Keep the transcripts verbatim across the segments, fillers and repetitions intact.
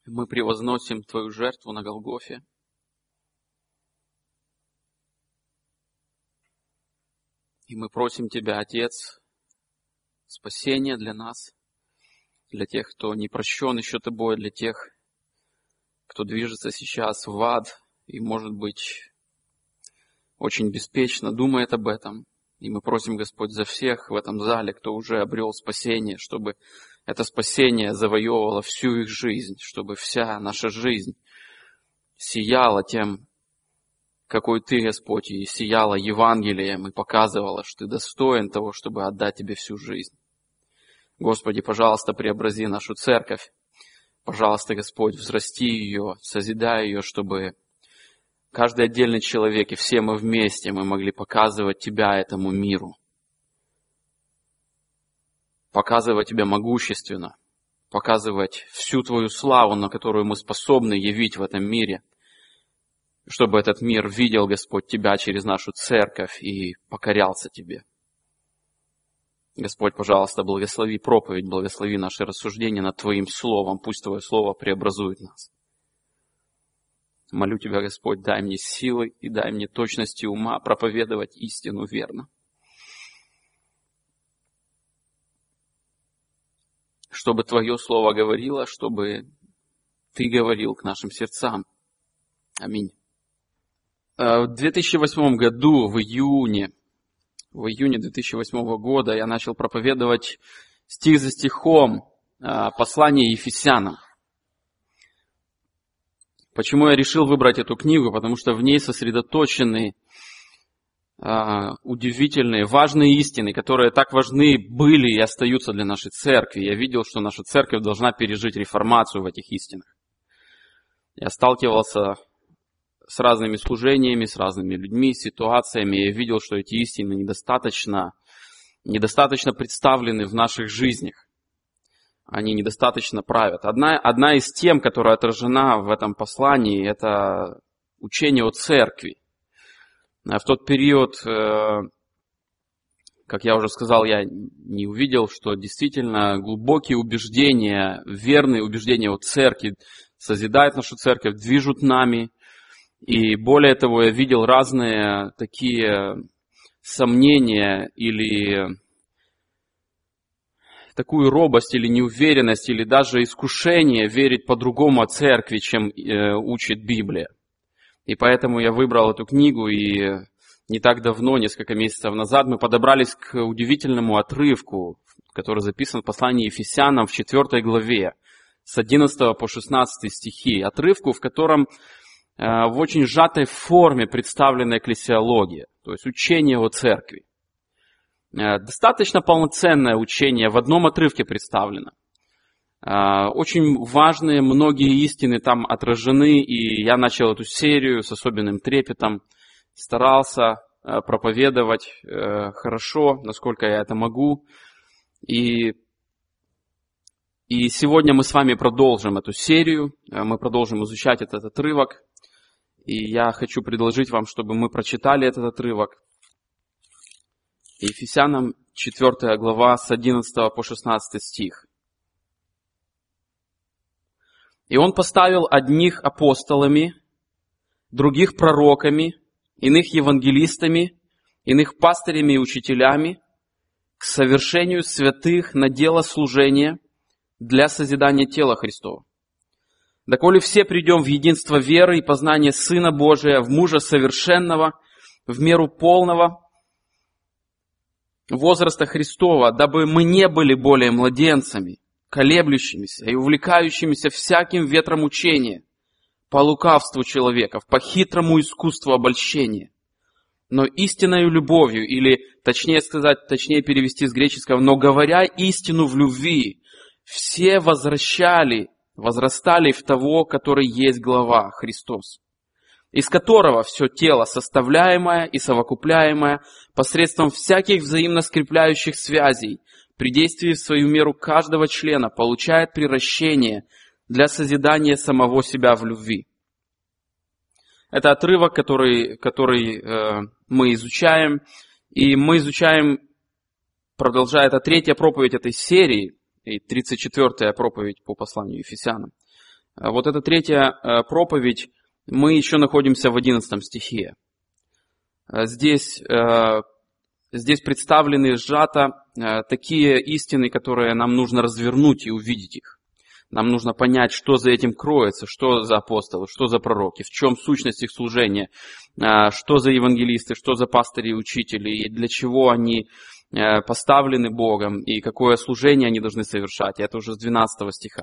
Мы превозносим Твою жертву на Голгофе. И мы просим Тебя, Отец, спасения для нас, для тех, кто не прощен еще Тобой, для тех, кто движется сейчас в ад и, может быть, очень беспечно думает об этом. И мы просим, Господь, за всех в этом зале, кто уже обрел спасение, чтобы это спасение завоевывало всю их жизнь, чтобы вся наша жизнь сияла тем, какой Ты, Господь, и сияла Евангелием, и показывала, что Ты достоин того, чтобы отдать Тебе всю жизнь. Господи, пожалуйста, преобрази нашу церковь. Пожалуйста, Господь, взрасти ее, созидай ее, чтобы каждый отдельный человек и все мы вместе мы могли показывать Тебя этому миру. Показывать Тебя могущественно, показывать всю Твою славу, на которую мы способны явить в этом мире, чтобы этот мир видел, Господь, Тебя через нашу церковь и покорялся Тебе. Господь, пожалуйста, благослови проповедь, благослови наши рассуждения над Твоим Словом. Пусть Твое Слово преобразует нас. Молю Тебя, Господь, дай мне силы и дай мне точности ума проповедовать истину верно. Чтобы Твое Слово говорило, чтобы Ты говорил к нашим сердцам. Аминь. В две тысячи восьмом году, в июне, в июне две тысячи восьмого года я начал проповедовать стих за стихом послание Ефесянам. Почему я решил выбрать эту книгу? Потому что в ней сосредоточены удивительные, важные истины, которые так важны были и остаются для нашей церкви. Я видел, что наша церковь должна пережить реформацию в этих истинах. Я сталкивался с разными служениями, с разными людьми, ситуациями. Я видел, что эти истины недостаточно, недостаточно представлены в наших жизнях. Они недостаточно правят. Одна, одна из тем, которая отражена в этом послании, это учение о церкви. В тот период, как я уже сказал, я не увидел, что действительно глубокие убеждения, верные убеждения о церкви созидают нашу церковь, движут нами. И более того, я видел разные такие сомнения или такую робость или неуверенность, или даже искушение верить по-другому о церкви, чем э, учит Библия. И поэтому я выбрал эту книгу, и не так давно, несколько месяцев назад, мы подобрались к удивительному отрывку, который записан в послании Ефесянам в четвёртой главе, с одиннадцатого по шестнадцатый стихи. Отрывку, в котором э, в очень сжатой форме представлена экклесиология, то есть учение о церкви. Достаточно полноценное учение в одном отрывке представлено. Очень важные многие истины там отражены, и я начал эту серию с особенным трепетом, старался проповедовать хорошо, насколько я это могу. И, и сегодня мы с вами продолжим эту серию, мы продолжим изучать этот отрывок. И я хочу предложить вам, чтобы мы прочитали этот отрывок. Ефесянам четвёртая глава с одиннадцатого по шестнадцатый стих. «И он поставил одних апостолами, других пророками, иных евангелистами, иных пастырями и учителями к совершению святых на дело служения для созидания тела Христова. Доколе все придем в единство веры и познания Сына Божия, в мужа совершенного, в меру полного возраста Христова, дабы мы не были более младенцами, колеблющимися и увлекающимися всяким ветром учения, по лукавству человеков, по хитрому искусству обольщения, но истинною любовью, или, точнее сказать, точнее перевести с греческого, но говоря истину в любви, все возвращали, возрастали в того, который есть глава, Христос, из которого все тело, составляемое и совокупляемое посредством всяких взаимно скрепляющих связей, при действии в свою меру каждого члена, получает приращение для созидания самого себя в любви». Это отрывок, который, который э, мы изучаем, и мы изучаем, продолжая, это третья проповедь этой серии, и тридцать четвёртая проповедь по посланию Ефесянам. Вот эта третья проповедь, мы еще находимся в одиннадцатом стихе. Здесь, здесь представлены сжато такие истины, которые нам нужно развернуть и увидеть их. Нам нужно понять, что за этим кроется, что за апостолы, что за пророки, в чем сущность их служения, что за евангелисты, что за пастыри и учители, и для чего они поставлены Богом, и какое служение они должны совершать. Это уже с двенадцатого стиха.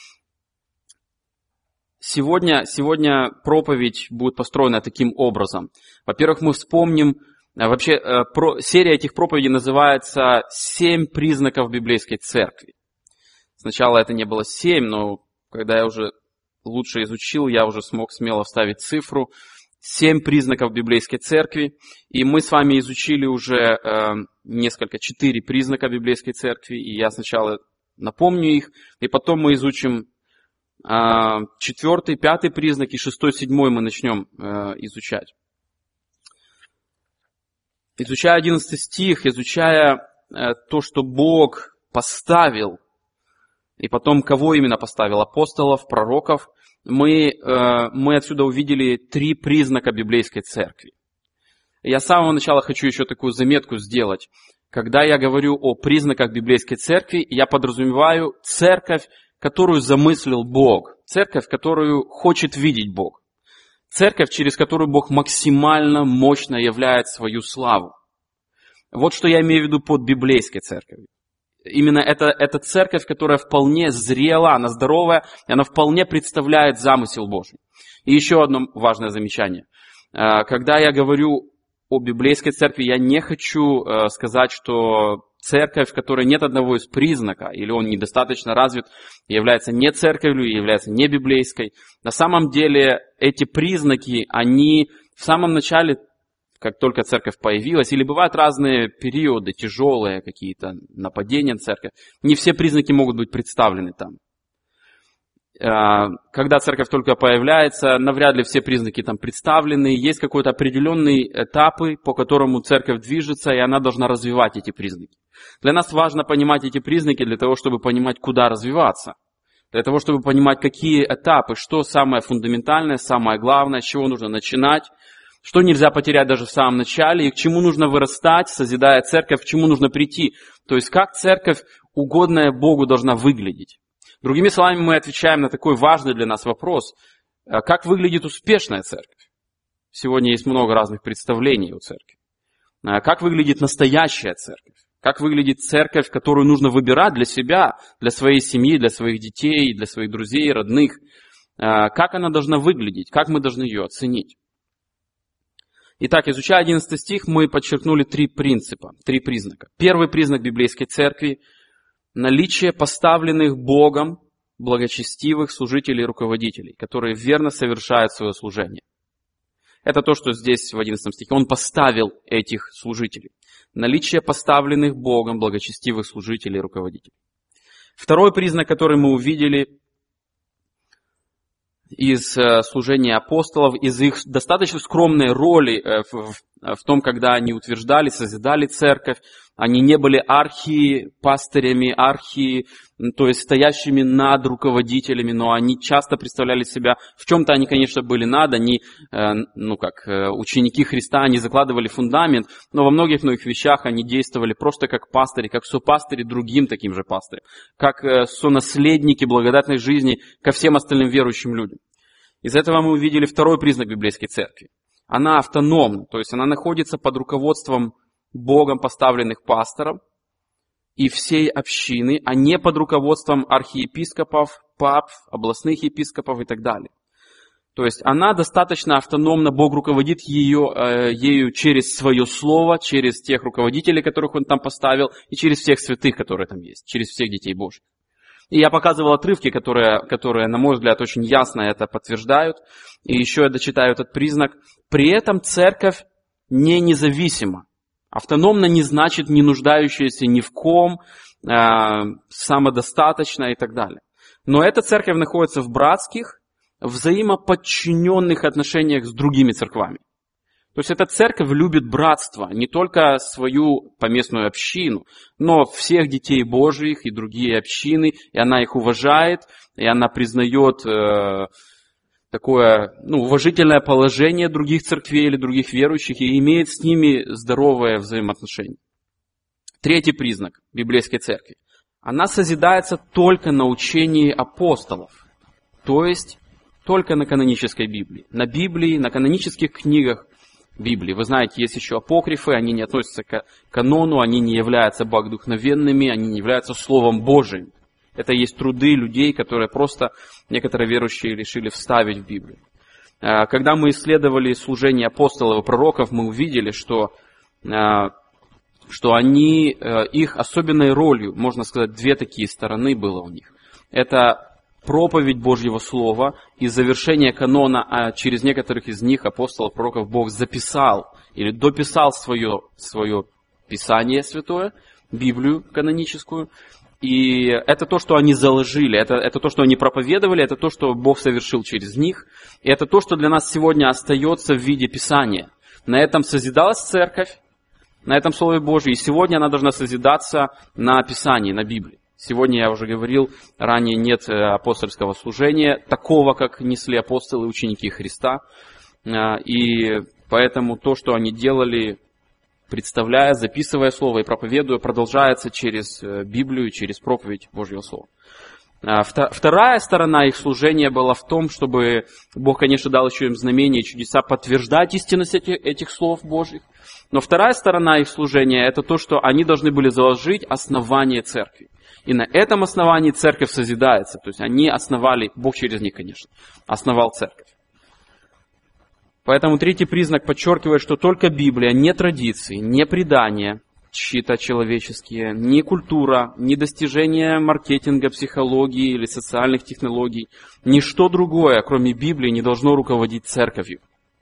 Сегодня, сегодня проповедь будет построена таким образом. Во-первых, мы вспомним, вообще серия этих проповедей называется «Семь признаков библейской церкви». Сначала это не было семь, но когда я уже лучше изучил, я уже смог смело вставить цифру. Семь признаков библейской церкви. И мы с вами изучили уже э, несколько, четыре признака библейской церкви. И я сначала напомню их, и потом мы изучим э, четвертый, пятый признак, и шестой, седьмой мы начнем э, изучать. Изучая одиннадцатый стих, изучая э, то, что Бог поставил, и потом, кого именно поставил? Апостолов, пророков. Мы, мы отсюда увидели три признака библейской церкви. Я с самого начала хочу еще такую заметку сделать. Когда я говорю о признаках библейской церкви, я подразумеваю церковь, которую замыслил Бог. Церковь, которую хочет видеть Бог. Церковь, через которую Бог максимально мощно являет свою славу. Вот что я имею в виду под библейской церковью. Именно это, это церковь, которая вполне зрела, она здоровая, и она вполне представляет замысел Божий. И еще одно важное замечание. Когда я говорю о библейской церкви, я не хочу сказать, что церковь, в которой нет одного из признаков, или он недостаточно развит, является не церковью, является не библейской. На самом деле эти признаки, они в самом начале, как только церковь появилась, или бывают разные периоды, тяжелые какие-то нападения на церковь, не все признаки могут быть представлены там. Когда церковь только появляется, навряд ли все признаки там представлены. Есть какой-то определенные этапы, по которому церковь движется, и она должна развивать эти признаки. Для нас важно понимать эти признаки для того, чтобы понимать, куда развиваться. Для того, чтобы понимать, какие этапы, что самое фундаментальное, самое главное, с чего нужно начинать, что нельзя потерять даже в самом начале, и к чему нужно вырастать, созидая церковь, к чему нужно прийти. То есть, как церковь, угодная Богу, должна выглядеть. Другими словами, мы отвечаем на такой важный для нас вопрос, как выглядит успешная церковь. Сегодня есть много разных представлений о церкви. Как выглядит настоящая церковь? Как выглядит церковь, которую нужно выбирать для себя, для своей семьи, для своих детей, для своих друзей, родных? Как она должна выглядеть? Как мы должны ее оценить? Итак, изучая одиннадцатый стих, мы подчеркнули три принципа, три признака. Первый признак библейской церкви – наличие поставленных Богом благочестивых служителей и руководителей, которые верно совершают свое служение. Это то, что здесь в одиннадцатом стихе. Он поставил этих служителей. Наличие поставленных Богом благочестивых служителей и руководителей. Второй признак, который мы увидели из служения апостолов, из их достаточно скромной роли в, в, в том, когда они утверждали, созидали церковь. Они не были архипастырями, архи, то есть стоящими над руководителями, но они часто представляли себя, в чем-то они, конечно, были над, они, ну как, ученики Христа, они закладывали фундамент, но во многих-многих вещах они действовали просто как пастыри, как сопастыри другим таким же пастырям, как сонаследники благодатной жизни ко всем остальным верующим людям. Из этого мы увидели второй признак библейской церкви. Она автономна, то есть она находится под руководством Богом поставленных пасторов и всей общины, а не под руководством архиепископов, пап, областных епископов и так далее. То есть она достаточно автономна, Бог руководит ее, э, ею через свое слово, через тех руководителей, которых Он там поставил, и через всех святых, которые там есть, через всех детей Божьих. И я показывал отрывки, которые, которые, на мой взгляд, очень ясно это подтверждают. И еще я дочитаю этот признак. При этом церковь не независима. Автономно не значит не нуждающаяся ни в ком, э, самодостаточно и так далее. Но эта церковь находится в братских, взаимоподчиненных отношениях с другими церквами. То есть эта церковь любит братство, не только свою поместную общину, но всех детей Божьих и другие общины, и она их уважает, и она признает э, такое ну, уважительное положение других церквей или других верующих и имеет с ними здоровое взаимоотношение. Третий признак библейской церкви. Она созидается только на учении апостолов, то есть только на канонической Библии. На Библии, на канонических книгах Библии. Вы знаете, есть еще апокрифы, они не относятся к канону, они не являются богодухновенными, они не являются Словом Божиим. Это есть труды людей, которые просто некоторые верующие решили вставить в Библию. Когда мы исследовали служение апостолов и пророков, мы увидели, что, что они, их особенной ролью, можно сказать, две такие стороны было у них. Это проповедь Божьего Слова и завершение канона, а через некоторых из них, апостолов, пророков, Бог записал или дописал свое, свое Писание Святое, Библию каноническую. И это то, что они заложили, это, это то, что они проповедовали, это то, что Бог совершил через них. И это то, что для нас сегодня остается в виде Писания. На этом созидалась церковь, на этом Слове Божьем, и сегодня она должна созидаться на Писании, на Библии. Сегодня, я уже говорил, ранее нет апостольского служения, такого, как несли апостолы и ученики Христа. И поэтому то, что они делали, представляя, записывая Слово и проповедуя, продолжается через Библию, через проповедь Божьего Слова. Вторая сторона их служения была в том, чтобы Бог, конечно, дал еще им знамения и чудеса подтверждать истинность этих, этих слов Божьих. Но вторая сторона их служения – это то, что они должны были заложить основание церкви. И на этом основании церковь созидается. То есть они основали, Бог через них, конечно, основал церковь. Поэтому третий признак подчеркивает, что только Библия, не традиции, не предания чьи-то человеческие, ни культура, ни достижения маркетинга, психологии или социальных технологий, ничто другое, кроме Библии, не должно руководить церковью.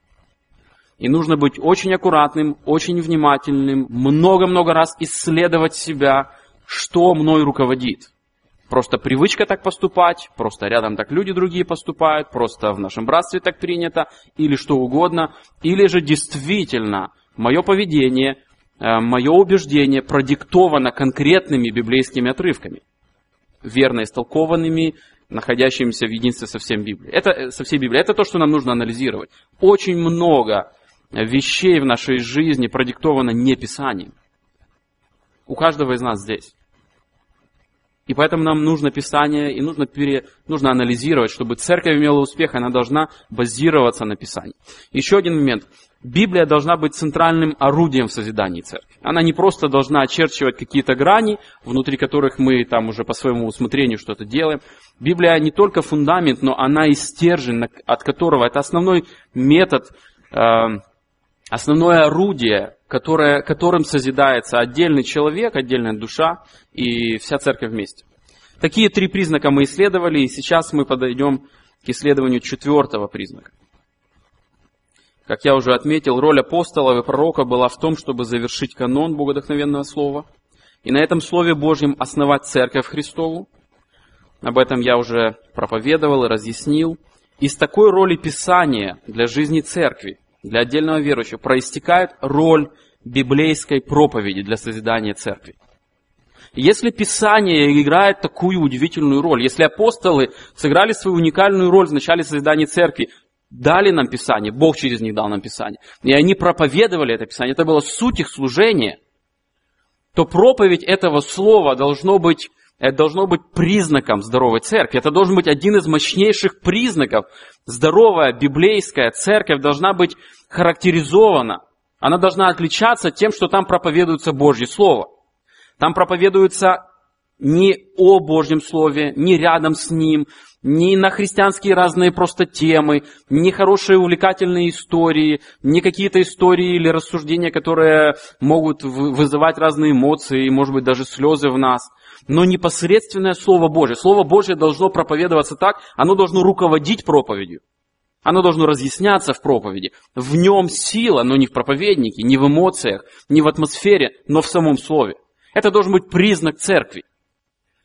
И нужно быть очень аккуратным, очень внимательным, много-много раз исследовать себя, что мной руководит. Просто привычка так поступать, просто рядом так люди другие поступают, просто в нашем братстве так принято, или что угодно, или же действительно мое поведение, мое убеждение продиктовано конкретными библейскими отрывками, верно истолкованными, находящимися в единстве со всем Библией. Это, со всей Библией. Это то, что нам нужно анализировать. Очень много вещей в нашей жизни продиктовано не Писанием. У каждого из нас здесь. И поэтому нам нужно Писание, и нужно, пере, нужно анализировать, чтобы церковь имела успех, она должна базироваться на Писании. Еще один момент. Библия должна быть центральным орудием в созидании церкви. Она не просто должна очерчивать какие-то грани, внутри которых мы там уже по своему усмотрению что-то делаем. Библия не только фундамент, но она и стержень, от которого это основной метод, э, основное орудие, которое, которым созидается отдельный человек, отдельная душа и вся церковь вместе. Такие три признака мы исследовали, и сейчас мы подойдем к исследованию четвертого признака. Как я уже отметил, роль апостолов и пророка была в том, чтобы завершить канон богодухновенного слова, и на этом Слове Божьем основать церковь Христову. Об этом я уже проповедовал и разъяснил. Из такой роли Писания для жизни церкви, для отдельного верующего, проистекает роль библейской проповеди для созидания церкви. Если Писание играет такую удивительную роль, если апостолы сыграли свою уникальную роль в начале созидания церкви, дали нам Писание, Бог через них дал нам Писание, и они проповедовали это Писание, это было суть их служения, то проповедь этого слова должно быть, это должно быть признаком здоровой церкви. Это должен быть один из мощнейших признаков. Здоровая библейская церковь должна быть характеризована. Она должна отличаться тем, что там проповедуется Божье Слово. Там проповедуется не о Божьем Слове, не рядом с ним, не на христианские разные просто темы, не хорошие увлекательные истории, не какие-то истории или рассуждения, которые могут вызывать разные эмоции и, может быть, даже слезы в нас. Но непосредственное Слово Божье. Слово Божье должно проповедоваться так, оно должно руководить проповедью. Оно должно разъясняться в проповеди. В нем сила, но не в проповеднике, не в эмоциях, не в атмосфере, но в самом Слове. Это должен быть признак церкви.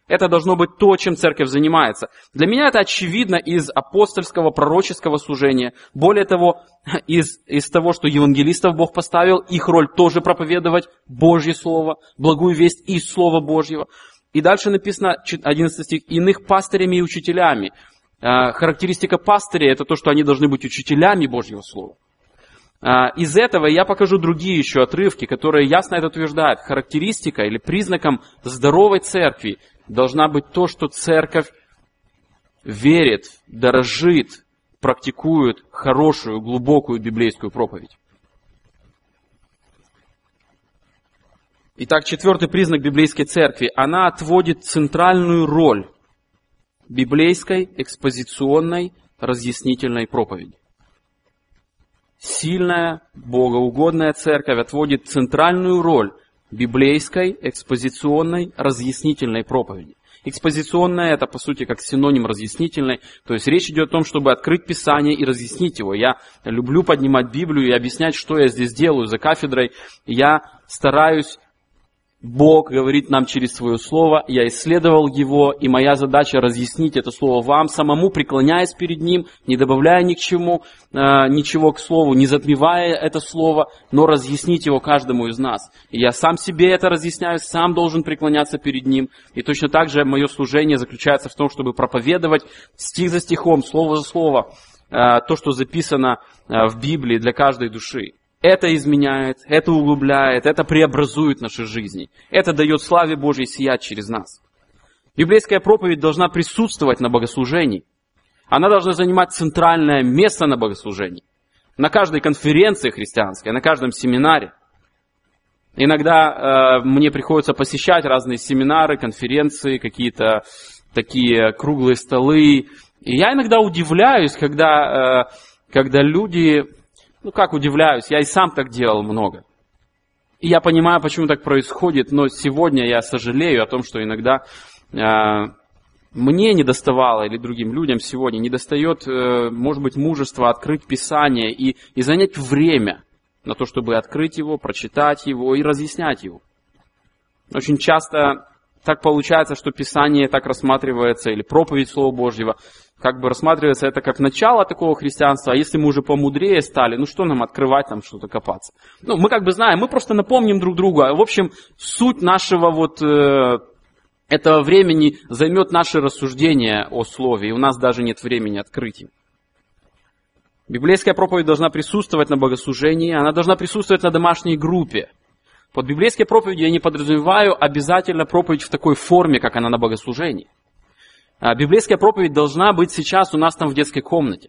Это должно быть то, чем церковь занимается. Для меня это очевидно из апостольского, пророческого служения. Более того, из, из того, что евангелистов Бог поставил, их роль тоже проповедовать Божье Слово, благую весть из Слова Божьего. И дальше написано, одиннадцатый стих, иных пастырями и учителями. Характеристика пастыря – это то, что они должны быть учителями Божьего Слова. Из этого я покажу другие еще отрывки, которые ясно это утверждают. Характеристика или признаком здоровой церкви должна быть то, что церковь верит, дорожит, практикует хорошую, глубокую библейскую проповедь. Итак, четвертый признак библейской церкви. Она отводит центральную роль библейской, экспозиционной, разъяснительной проповеди. Сильная, богоугодная церковь отводит центральную роль библейской, экспозиционной, разъяснительной проповеди. Экспозиционная – это, по сути, как синоним разъяснительной. То есть речь идет о том, чтобы открыть Писание и разъяснить его. Я люблю поднимать Библию и объяснять, что я здесь делаю за кафедрой. Я стараюсь, Бог говорит нам через свое слово, я исследовал его, и моя задача разъяснить это слово вам, самому преклоняясь перед ним, не добавляя ни к чему, э, ничего к слову, не затмевая это слово, но разъяснить его каждому из нас. И я сам себе это разъясняю, сам должен преклоняться перед ним. И точно так же мое служение заключается в том, чтобы проповедовать стих за стихом, слово за слово, э, то, что записано э, в Библии для каждой души. Это изменяет, это углубляет, это преобразует наши жизни. Это дает славе Божьей сиять через нас. Библейская проповедь должна присутствовать на богослужении. Она должна занимать центральное место на богослужении. На каждой конференции христианской, на каждом семинаре. Иногда э, мне приходится посещать разные семинары, конференции, какие-то такие круглые столы. И я иногда удивляюсь, когда, э, когда люди... Ну, как удивляюсь, я и сам так делал много. И я понимаю, почему так происходит, но сегодня я сожалею о том, что иногда э, мне не доставало, или другим людям сегодня не достает, э, может быть, мужества открыть Писание и, и занять время на то, чтобы открыть его, прочитать его и разъяснять его. Очень часто так получается, что Писание так рассматривается, или проповедь Слова Божьего, как бы рассматривается это как начало такого христианства, а если мы уже помудрее стали, ну что нам открывать, там что-то копаться? Ну, мы как бы знаем, мы просто напомним друг другу. В общем, суть нашего вот э, этого времени займет наше рассуждение о Слове, и у нас даже нет времени открыть им. Библейская проповедь должна присутствовать на богослужении, она должна присутствовать на домашней группе. Под библейской проповедью я не подразумеваю обязательно проповедь в такой форме, как она на богослужении. Библейская проповедь должна быть сейчас у нас там в детской комнате.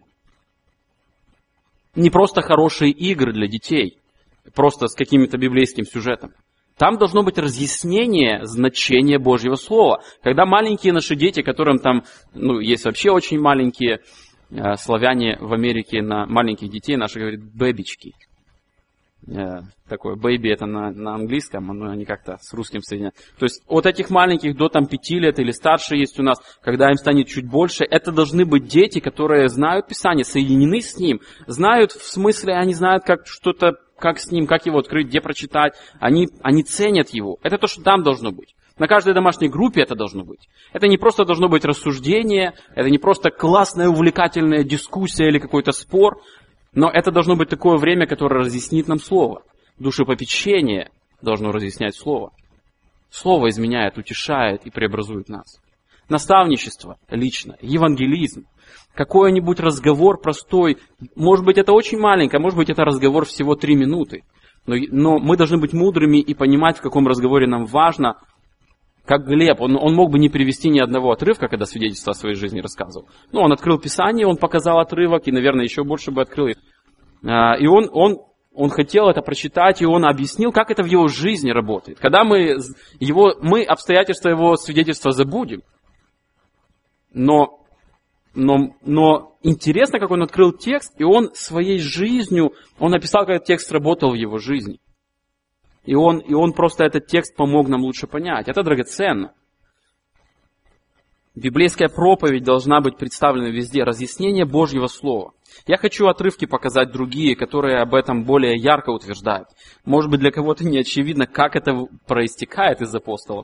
Не просто хорошие игры для детей, просто с каким-то библейским сюжетом. Там должно быть разъяснение значения Божьего Слова. Когда маленькие наши дети, которым там, ну, есть вообще очень маленькие, э, славяне в Америке на маленьких детей наши говорят «бэбички». Э, такое «бэйби» это на, на английском, но они как-то с русским соединяют. То есть от этих маленьких до там пяти лет или старше есть у нас, когда им станет чуть больше, это должны быть дети, которые знают Писание, соединены с ним, знают в смысле, они знают, как что-то, как с ним, как его открыть, где прочитать, они, они ценят его. Это то, что там должно быть. На каждой домашней группе это должно быть. Это не просто должно быть рассуждение, это не просто классная, увлекательная дискуссия или какой-то спор, но это должно быть такое время, которое разъяснит нам Слово. Душепопечение должно разъяснять Слово. Слово изменяет, утешает и преобразует нас. Наставничество лично, евангелизм, какой-нибудь разговор простой, может быть, это очень маленькое, может быть, это разговор всего три минуты. Но, но мы должны быть мудрыми и понимать, в каком разговоре нам важно. Как Глеб, он, он мог бы не привести ни одного отрывка, когда свидетельство о своей жизни рассказывал. Ну, он открыл Писание, он показал отрывок, и, наверное, еще больше бы открыл. И он, он, он хотел это прочитать, и он объяснил, как это в его жизни работает. Когда мы, его, мы обстоятельства его свидетельства забудем, но, но, но интересно, как он открыл текст, и он своей жизнью, он написал, как этот текст работал в его жизни. И он, и он просто этот текст помог нам лучше понять. Это драгоценно. Библейская проповедь должна быть представлена везде. Разъяснение Божьего Слова. Я хочу отрывки показать другие, которые об этом более ярко утверждают. Может быть, для кого-то не очевидно, как это проистекает из апостолов.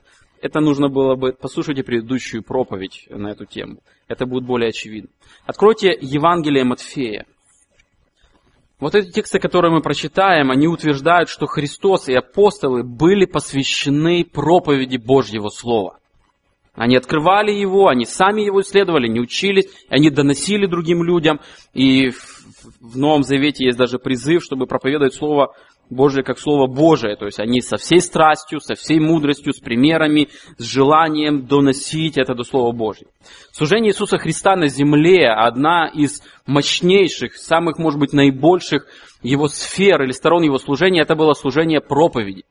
это нужно было бы... Послушайте предыдущую проповедь на эту тему. Это будет более очевидно. Откройте Евангелие Матфея. Вот эти тексты, которые мы прочитаем, они утверждают, что Христос и апостолы были посвящены проповеди Божьего Слова. Они открывали его, они сами его исследовали, не учились, они доносили другим людям. И в Новом Завете есть даже призыв, чтобы проповедовать Слово Божие как Слово Божие. То есть они со всей страстью, со всей мудростью, с примерами, с желанием доносить это до Слова Божьего. Служение Иисуса Христа на земле – одна из мощнейших, самых, может быть, наибольших его сфер или сторон его служения – это было служение проповеди.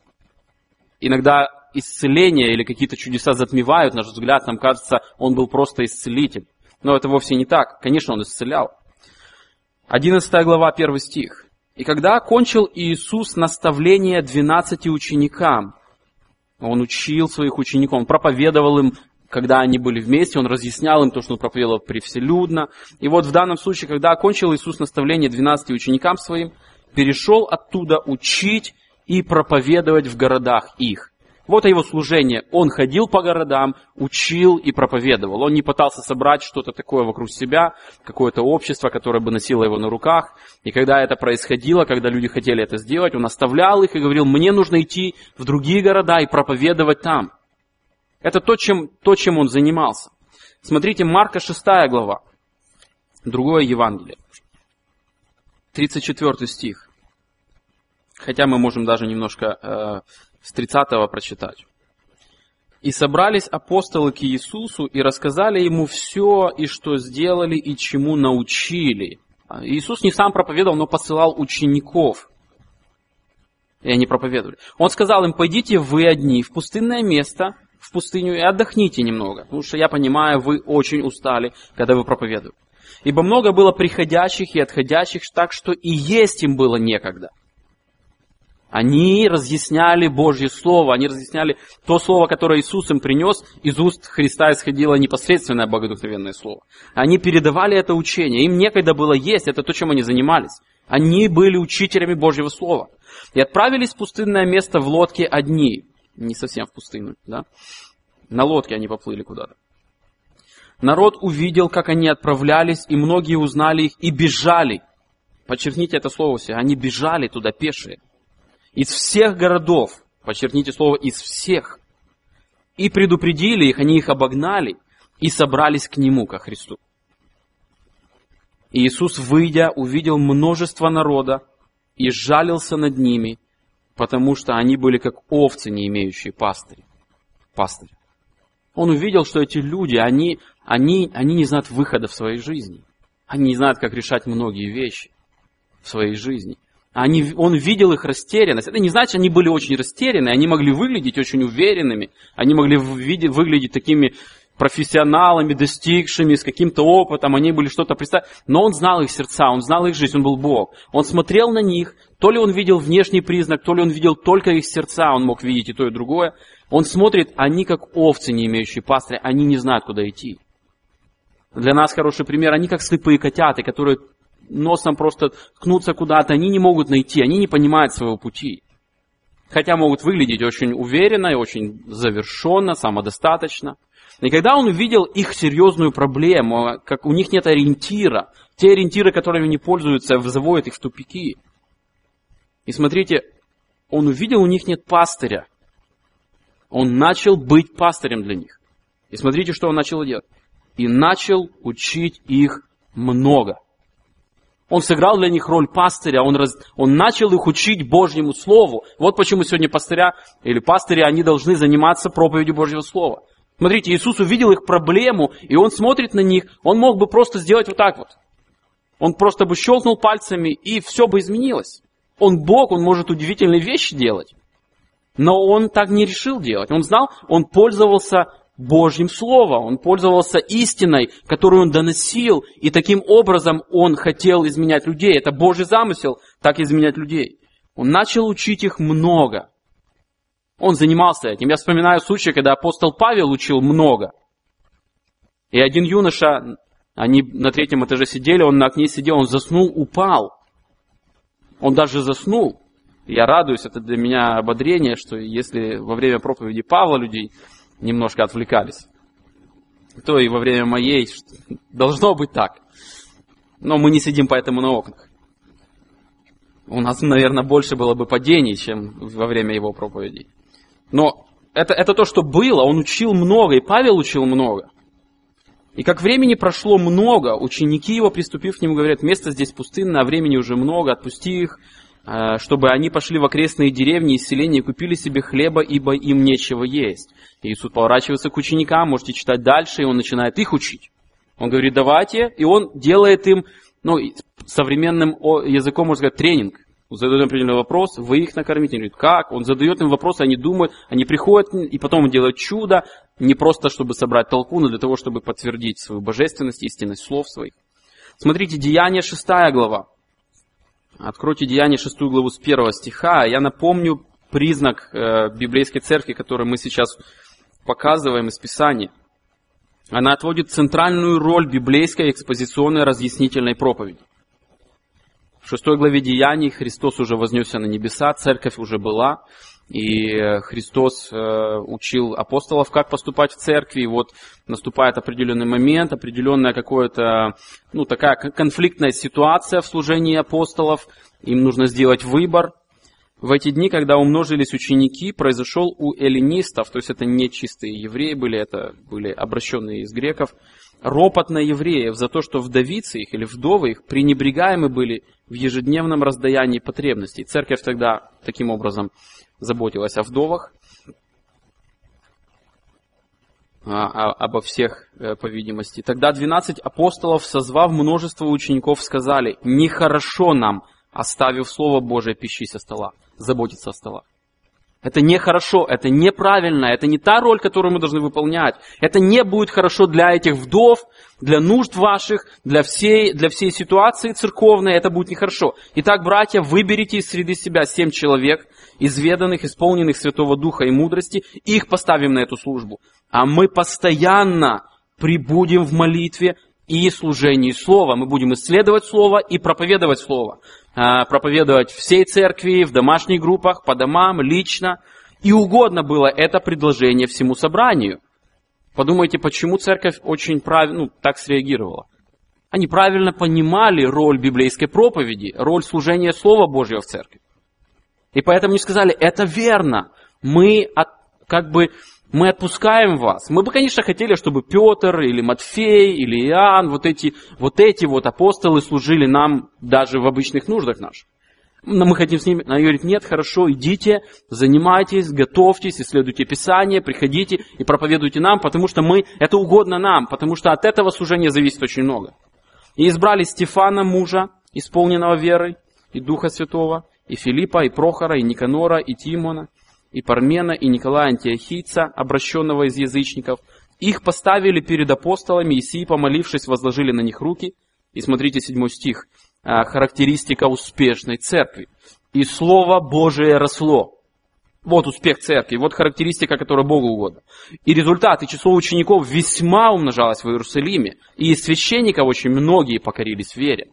Иногда исцеления или какие-то чудеса затмевают наш взгляд, нам кажется, он был просто исцелитель. Но это вовсе не так. Конечно, он исцелял. одиннадцатая глава, первый стих. «И когда окончил Иисус наставление двенадцати ученикам», он учил своих учеников, он проповедовал им, когда они были вместе, он разъяснял им то, что он проповедовал превселюдно. И вот в данном случае, когда окончил Иисус наставление двенадцати ученикам своим, перешел оттуда учить и проповедовать в городах их. Вот его служение. Он ходил по городам, учил и проповедовал. Он не пытался собрать что-то такое вокруг себя, какое-то общество, которое бы носило его на руках. И когда это происходило, когда люди хотели это сделать, он оставлял их и говорил: мне нужно идти в другие города и проповедовать там. Это то, чем, то, чем он занимался. Смотрите, Марка шестая глава, другое Евангелие, тридцать четвёртый стих. Хотя мы можем даже немножко... Э, с тридцатого прочитать. «И собрались апостолы к Иисусу и рассказали ему все, и что сделали, и чему научили». Иисус не сам проповедовал, но посылал учеников. И они проповедовали. Он сказал им: пойдите вы одни в пустынное место, в пустыню, и отдохните немного. Потому что я понимаю, вы очень устали, когда вы проповедуете. Ибо много было приходящих и отходящих, так что и есть им было некогда. Они разъясняли Божье Слово, они разъясняли то Слово, которое Иисус им принес, из уст Христа исходило непосредственное богодухновенное Слово. Они передавали это учение, им некогда было есть, это то, чем они занимались. Они были учителями Божьего Слова. И отправились в пустынное место в лодке одни, не совсем в пустыню, да? На лодке они поплыли куда-то. Народ увидел, как они отправлялись, и многие узнали их и бежали. Подчеркните это слово все, они бежали туда пешие. Из всех городов, подчеркните слово «из всех», и предупредили их, они их обогнали, и собрались к Нему, ко Христу. И Иисус, выйдя, увидел множество народа, и сжалился над ними, потому что они были как овцы, не имеющие пастыря. Пастыря. Он увидел, что эти люди, они, они, они не знают выхода в своей жизни. Они не знают, как решать многие вещи в своей жизни. Они, он видел их растерянность. Это не значит, что они были очень растеряны, они могли выглядеть очень уверенными, они могли выглядеть такими профессионалами, достигшими, с каким-то опытом, они были что-то представить. Но он знал их сердца, он знал их жизнь, он был Бог. Он смотрел на них, то ли он видел внешний признак, то ли он видел только их сердца, он мог видеть и то, и другое. Он смотрит, они как овцы, не имеющие пастыря, они не знают, куда идти. Для нас хороший пример, они как слепые котята, которые носом просто ткнутся куда-то, они не могут найти, они не понимают своего пути. Хотя могут выглядеть очень уверенно и очень завершенно, самодостаточно. И когда он увидел их серьезную проблему, как у них нет ориентира, те ориентиры, которыми они пользуются, заводят их в тупики. И смотрите, он увидел, у них нет пастыря. Он начал быть пастырем для них. И смотрите, что он начал делать. И начал учить их много. Он сыграл для них роль пастыря, он, раз, он начал их учить Божьему Слову. Вот почему сегодня пастыря или пастыри, они должны заниматься проповедью Божьего Слова. Смотрите, Иисус увидел их проблему, и Он смотрит на них, Он мог бы просто сделать вот так вот. Он просто бы щелкнул пальцами, и все бы изменилось. Он Бог, Он может удивительные вещи делать. Но Он так не решил делать. Он знал, Он пользовался Божьим Словом, Он пользовался истиной, которую Он доносил, и таким образом Он хотел изменять людей. Это Божий замысел, так изменять людей. Он начал учить их много. Он занимался этим. Я вспоминаю случай, когда апостол Павел учил много. И один юноша, они на третьем этаже сидели, он на окне сидел, он заснул, упал. Он даже заснул. Я радуюсь, это для меня ободрение, что если во время проповеди Павла людей немножко отвлекались, то и во время моей должно быть так. Но мы не сидим поэтому на окнах. У нас, наверное, больше было бы падений, чем во время его проповедей. Но это, это то, что было. Он учил много, и Павел учил много. И как времени прошло много, ученики его, приступив к нему, говорят: место здесь пустынное, а времени уже много, отпусти их, чтобы они пошли в окрестные деревни и селения и купили себе хлеба, ибо им нечего есть. И Иисус поворачивается к ученикам, можете читать дальше, и он начинает их учить. Он говорит: давайте, и он делает им, ну, современным языком, можно сказать, тренинг. Он задает им определенный вопрос, вы их накормите. Он говорит: как? Он задает им вопрос, они думают, они приходят, и потом он делает чудо, не просто чтобы собрать толпу, но для того, чтобы подтвердить свою божественность, истинность слов своих. Смотрите, Деяния шестая глава. Откройте Деяния шестую главу с первого стиха. Я напомню признак э, библейской церкви, который мы сейчас показываем из Писания. Она отводит центральную роль библейской экспозиционной разъяснительной проповеди. В шестой главе Деяний Христос уже вознесся на небеса, церковь уже была, и Христос э, учил апостолов, как поступать в церкви. И вот наступает определенный момент, определенная какая-то, ну, такая конфликтная ситуация в служении апостолов. Им нужно сделать выбор. В эти дни, когда умножились ученики, произошел у эллинистов, то есть это не чистые евреи были, это были обращенные из греков, ропот на евреев за то, что вдовицы их или вдовы их пренебрегаемы были в ежедневном раздаянии потребностей. Церковь тогда таким образом заботилась о вдовах, а, обо всех, по видимости. Тогда двенадцать апостолов, созвав множество учеников, сказали: нехорошо нам, оставив Слово Божие, пищи со стола, заботиться о столах. Это нехорошо, это неправильно, это не та роль, которую мы должны выполнять. Это не будет хорошо для этих вдов, для нужд ваших, для всей, для всей ситуации церковной, это будет нехорошо. Итак, братья, выберите из среды себя семь человек, изведанных, исполненных Святого Духа и мудрости, и их поставим на эту службу. А мы постоянно пребудем в молитве и служении Слова. Мы будем исследовать Слово и проповедовать Слово. Проповедовать всей церкви, в домашних группах, по домам, лично. И угодно было это предложение всему собранию. Подумайте, почему церковь очень правильно, ну, так среагировала. Они правильно понимали роль библейской проповеди, роль служения Слова Божьего в церкви. И поэтому они сказали: это верно, мы от, как бы... Мы отпускаем вас. Мы бы, конечно, хотели, чтобы Петр или Матфей или Иоанн, вот эти, вот эти вот апостолы служили нам даже в обычных нуждах наших. Но мы хотим с ними. Она говорит: нет, хорошо, идите, занимайтесь, готовьтесь, исследуйте Писание, приходите и проповедуйте нам, потому что мы, это угодно нам, потому что от этого служения зависит очень много. И избрали Стефана, мужа, исполненного верой и Духа Святого, и Филиппа, и Прохора, и Никанора, и Тимона, и Пармена, и Николая Антиохийца, обращенного из язычников. Их поставили перед апостолами, и сии, помолившись, возложили на них руки. И смотрите, седьмой стих, характеристика успешной церкви. И Слово Божие росло. Вот успех церкви, вот характеристика, которая Богу угодна. И результат, и число учеников весьма умножалось в Иерусалиме, и из священников очень многие покорились вере.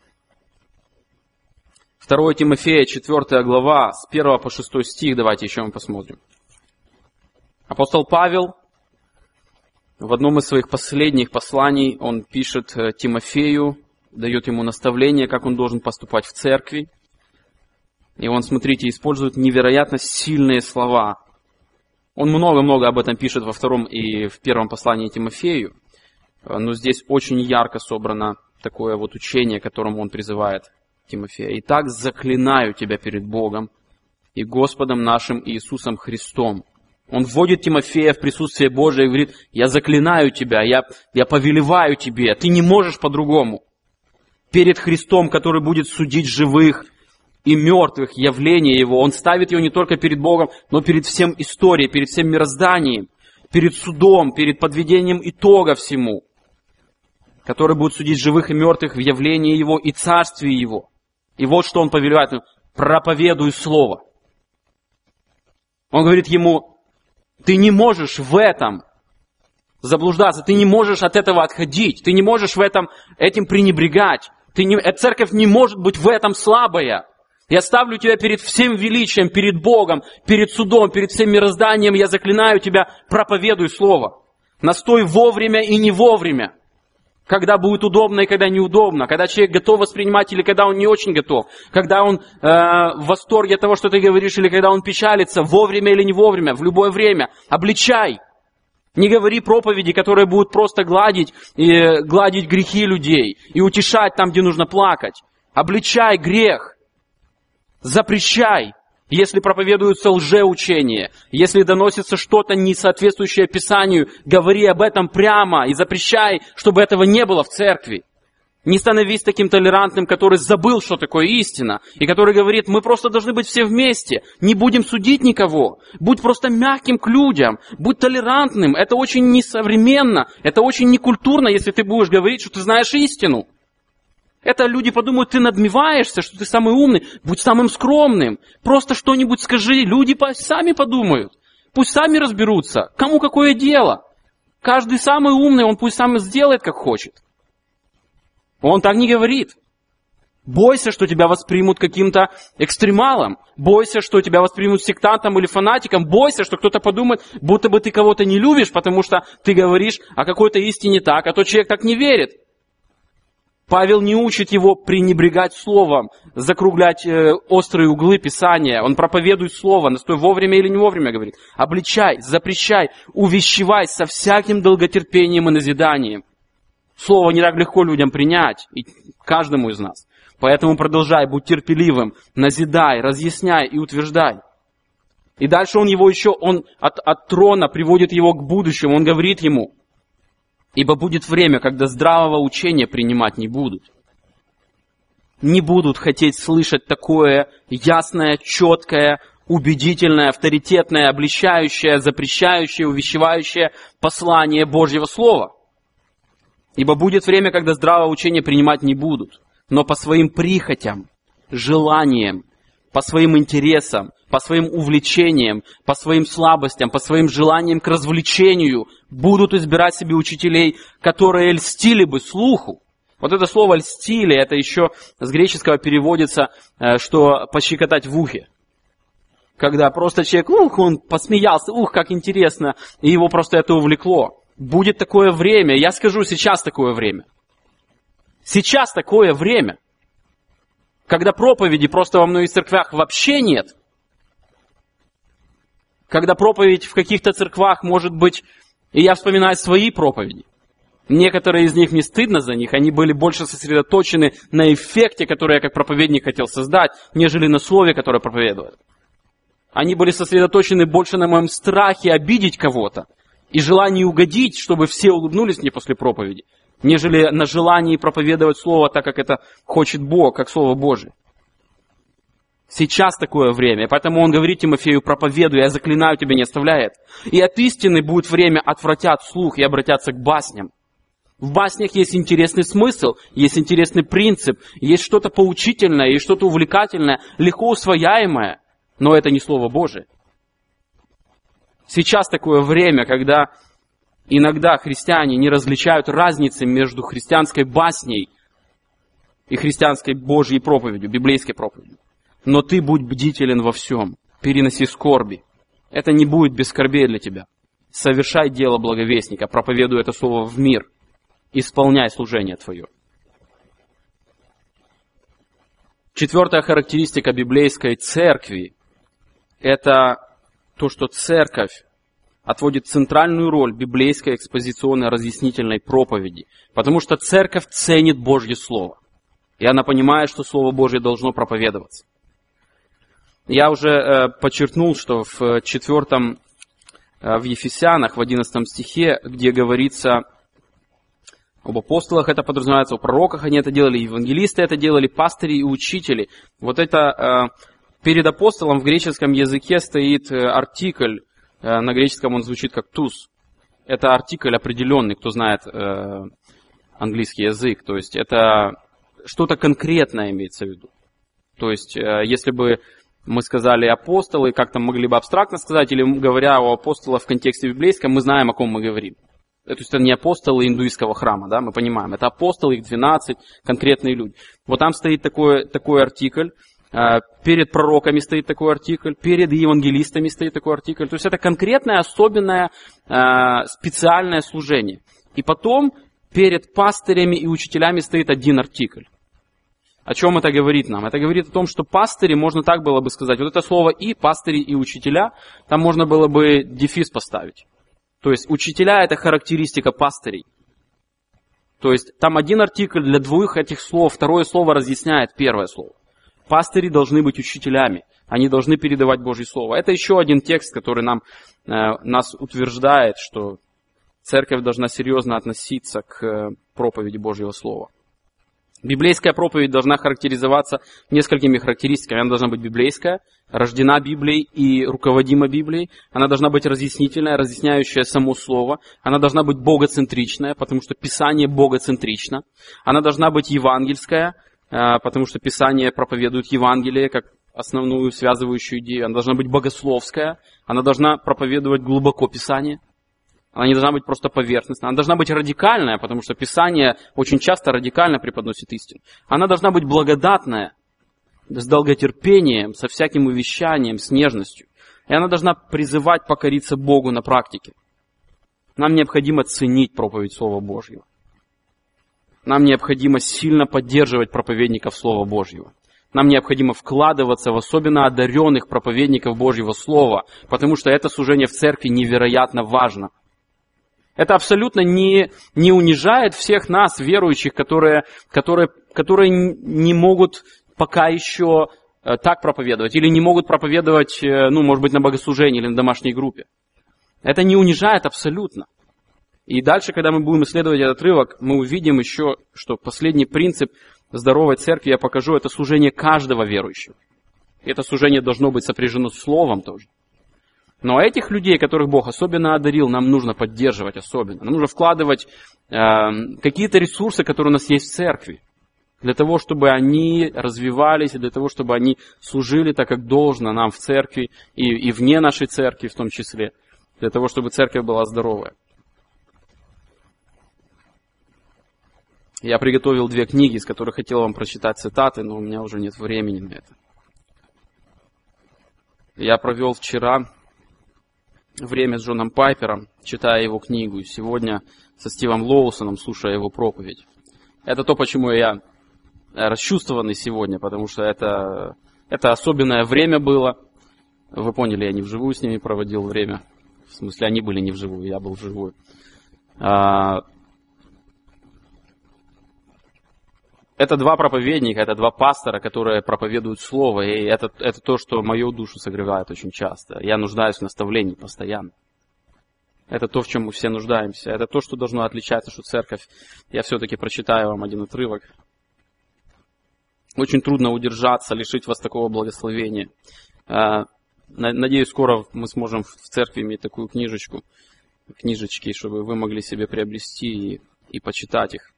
второе Тимофея, четвёртая глава, с первого по шестой стих, давайте еще мы посмотрим. Апостол Павел в одном из своих последних посланий, он пишет Тимофею, дает ему наставление, как он должен поступать в церкви. И он, смотрите, использует невероятно сильные слова. Он много-много об этом пишет во втором и в первом послании Тимофею, но здесь очень ярко собрано такое вот учение, которому он призывает Тимофея. «Итак, заклинаю тебя перед Богом и Господом нашим Иисусом Христом». Он вводит Тимофея в присутствие Божие и говорит: «Я заклинаю тебя, я, я повелеваю тебе, ты не можешь по-другому». Перед Христом, который будет судить живых и мертвых, явление Его, Он ставит его не только перед Богом, но перед всем историей, перед всем мирозданием, перед судом, перед подведением итога всему, который будет судить живых и мертвых в явлении Его и царстве Его. И вот что Он повелевает: проповедуй Слово. Он говорит ему: ты не можешь в этом заблуждаться, ты не можешь от этого отходить, ты не можешь в этом, этим пренебрегать. Ты не, церковь не может быть в этом слабая. Я ставлю тебя перед всем величием, перед Богом, перед судом, перед всем мирозданием. Я заклинаю тебя, проповедуй слово. Настой вовремя и не вовремя. Когда будет удобно и когда неудобно. Когда человек готов воспринимать или когда он не очень готов. Когда он э, в восторге от того, что ты говоришь, или когда он печалится. Вовремя или не вовремя. В любое время. Обличай. Не говори проповеди, которые будут просто гладить, и, гладить грехи людей. И утешать там, где нужно плакать. Обличай грех. Запрещай, если проповедуются лжеучения, если доносится что-то, не соответствующее Писанию, говори об этом прямо и запрещай, чтобы этого не было в церкви. Не становись таким толерантным, который забыл, что такое истина, и который говорит, мы просто должны быть все вместе, не будем судить никого, будь просто мягким к людям, будь толерантным. Это очень несовременно, это очень некультурно, если ты будешь говорить, что ты знаешь истину. Это люди подумают, ты надмеваешься, что ты самый умный. Будь самым скромным. Просто что-нибудь скажи. Люди сами подумают. Пусть сами разберутся. Кому какое дело? Каждый самый умный, он пусть сам сделает, как хочет. Он так не говорит. Бойся, что тебя воспримут каким-то экстремалом. Бойся, что тебя воспримут сектантом или фанатиком. Бойся, что кто-то подумает, будто бы ты кого-то не любишь, потому что ты говоришь о какой-то истине так, а тот человек так не верит. Павел не учит его пренебрегать словом, закруглять э, острые углы Писания. Он проповедует слово, настой вовремя или не вовремя, говорит. Обличай, запрещай, увещевай со всяким долготерпением и назиданием. Слово не так легко людям принять, и каждому из нас. Поэтому продолжай, будь терпеливым, назидай, разъясняй и утверждай. И дальше он его еще, он от, от трона приводит его к будущему, он говорит ему, ибо будет время, когда здравого учения принимать не будут. Не будут хотеть слышать такое ясное, четкое, убедительное, авторитетное, обличающее, запрещающее, увещевающее послание Божьего Слова. Ибо будет время, когда здравого учения принимать не будут, но по своим прихотям, желаниям, по своим интересам, по своим увлечениям, по своим слабостям, по своим желаниям к развлечению будут избирать себе учителей, которые льстили бы слуху. Вот это слово «льстили», это еще с греческого переводится, что пощекотать в ухе. Когда просто человек, ух, он посмеялся, ух, как интересно, и его просто это увлекло. Будет такое время, я скажу, сейчас такое время. Сейчас такое время. Когда проповеди просто во многих церквях вообще нет. Когда проповедь в каких-то церквах может быть, и я вспоминаю свои проповеди. Некоторые из них, не стыдно за них, они были больше сосредоточены на эффекте, который я как проповедник хотел создать, нежели на слове, которое проповедовал. Они были сосредоточены больше на моем страхе обидеть кого-то и желании угодить, чтобы все улыбнулись мне после проповеди, нежели на желании проповедовать Слово так, как это хочет Бог, как Слово Божие. Сейчас такое время, поэтому он говорит Тимофею, проповедуй, я заклинаю тебя, не оставляет. И от истины будет время, отвратят слух и обратятся к басням. В баснях есть интересный смысл, есть интересный принцип, есть что-то поучительное, есть что-то увлекательное, легко усвояемое, но это не Слово Божие. Сейчас такое время, когда иногда христиане не различают разницы между христианской басней и христианской Божьей проповедью, библейской проповедью. Но ты будь бдителен во всем, переноси скорби. Это не будет без скорбей для тебя. Совершай дело благовестника, проповедуй это слово в мир. Исполняй служение твое. Четвертая характеристика библейской церкви – это то, что церковь отводит центральную роль библейской экспозиционной разъяснительной проповеди. Потому что церковь ценит Божье Слово. И она понимает, что Слово Божье должно проповедоваться. Я уже э, подчеркнул, что в четвертом, э, в Ефесянах, в одиннадцатом стихе, где говорится об апостолах, это подразумевается, о пророках они это делали, евангелисты это делали, пастыри и учители. Вот это э, перед апостолом в греческом языке стоит э, артикль, э, на греческом он звучит как «тус». Это артикль определенный, кто знает э, английский язык, то есть это что-то конкретное имеется в виду. То есть э, если бы мы сказали апостолы, как-то могли бы абстрактно сказать, или говоря о апостолах в контексте библейском, мы знаем, о ком мы говорим. То есть это не апостолы индуистского храма, да, мы понимаем. Это апостолы, их двенадцать, конкретные люди. Вот там стоит такой, такой артикль, перед пророками стоит такой артикль, перед евангелистами стоит такой артикль. То есть это конкретное, особенное, специальное служение. И потом перед пастырями и учителями стоит один артикль. О чем это говорит нам? Это говорит о том, что пастыри, можно так было бы сказать, вот это слово «и», пастыри и учителя, там можно было бы дефис поставить. То есть учителя – это характеристика пастырей. То есть там один артикль для двух этих слов, второе слово разъясняет первое слово. Пастыри должны быть учителями, они должны передавать Божье Слово. Это еще один текст, который нам, э, нас утверждает, что церковь должна серьезно относиться к проповеди Божьего Слова. Библейская проповедь должна характеризоваться несколькими характеристиками. Она должна быть библейская, рождена Библией и руководима Библией. Она должна быть разъяснительная, разъясняющая само Слово. Она должна быть богоцентричная, потому что Писание богоцентрично. Она должна быть евангельская, потому что Писание проповедует Евангелие как основную связывающую идею. Она должна быть богословская. Она должна проповедовать глубоко Писание. Она не должна быть просто поверхностной. Она должна быть радикальная, потому что Писание очень часто радикально преподносит истину. Она должна быть благодатная, с долготерпением, со всяким увещанием, с нежностью. И она должна призывать покориться Богу на практике. Нам необходимо ценить проповедь Слова Божьего. Нам необходимо сильно поддерживать проповедников Слова Божьего. Нам необходимо вкладываться в особенно одаренных проповедников Божьего Слова, потому что это служение в церкви невероятно важно. Это абсолютно не, не унижает всех нас, верующих, которые, которые, которые не могут пока еще так проповедовать, или не могут проповедовать, ну, может быть, на богослужении или на домашней группе. Это не унижает абсолютно. И дальше, когда мы будем исследовать этот отрывок, мы увидим еще, что последний принцип здоровой церкви, я покажу, это служение каждого верующего. И это служение должно быть сопряжено с словом тоже. Но этих людей, которых Бог особенно одарил, нам нужно поддерживать особенно. Нам нужно вкладывать э, какие-то ресурсы, которые у нас есть в церкви, для того, чтобы они развивались, и для того, чтобы они служили так, как должно нам в церкви, и, и вне нашей церкви в том числе, для того, чтобы церковь была здоровая. Я приготовил две книги, из которых хотел вам прочитать цитаты, но у меня уже нет времени на это. Я провел вчера время с Джоном Пайпером, читая его книгу, и сегодня со Стивом Лоусоном, слушая его проповедь. Это то, почему я расчувствованный сегодня, потому что это, это особенное время было. Вы поняли, я не вживую с ними проводил время. В смысле, они были не вживую, я был вживую. Это два проповедника, это два пастора, которые проповедуют Слово, и это, это то, что мою душу согревает очень часто. Я нуждаюсь в наставлении постоянно. Это то, в чем мы все нуждаемся. Это то, что должно отличать нашу церковь. Я все-таки прочитаю вам один отрывок. Очень трудно удержаться, лишить вас такого благословения. Надеюсь, скоро мы сможем в церкви иметь такую книжечку, книжечки, чтобы вы могли себе приобрести и, и почитать их.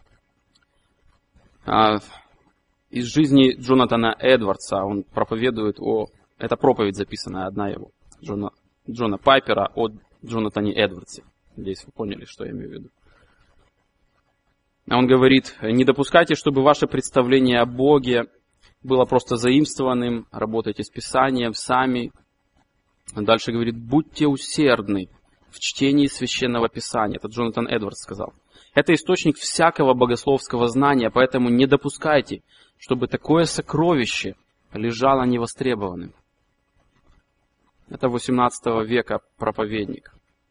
Из жизни Джонатана Эдвардса, он проповедует о... Это проповедь записанная, одна его, Джона, Джона Пайпера о Джонатане Эдвардсе. Надеюсь, вы поняли, что я имею в виду. Он говорит: не допускайте, чтобы ваше представление о Боге было просто заимствованным, работайте с Писанием сами. Дальше говорит: будьте усердны в чтении Священного Писания. Это Джонатан Эдвардс сказал. Это источник всякого богословского знания, поэтому не допускайте, чтобы такое сокровище лежало невостребованным. Это восемнадцатого века проповедник.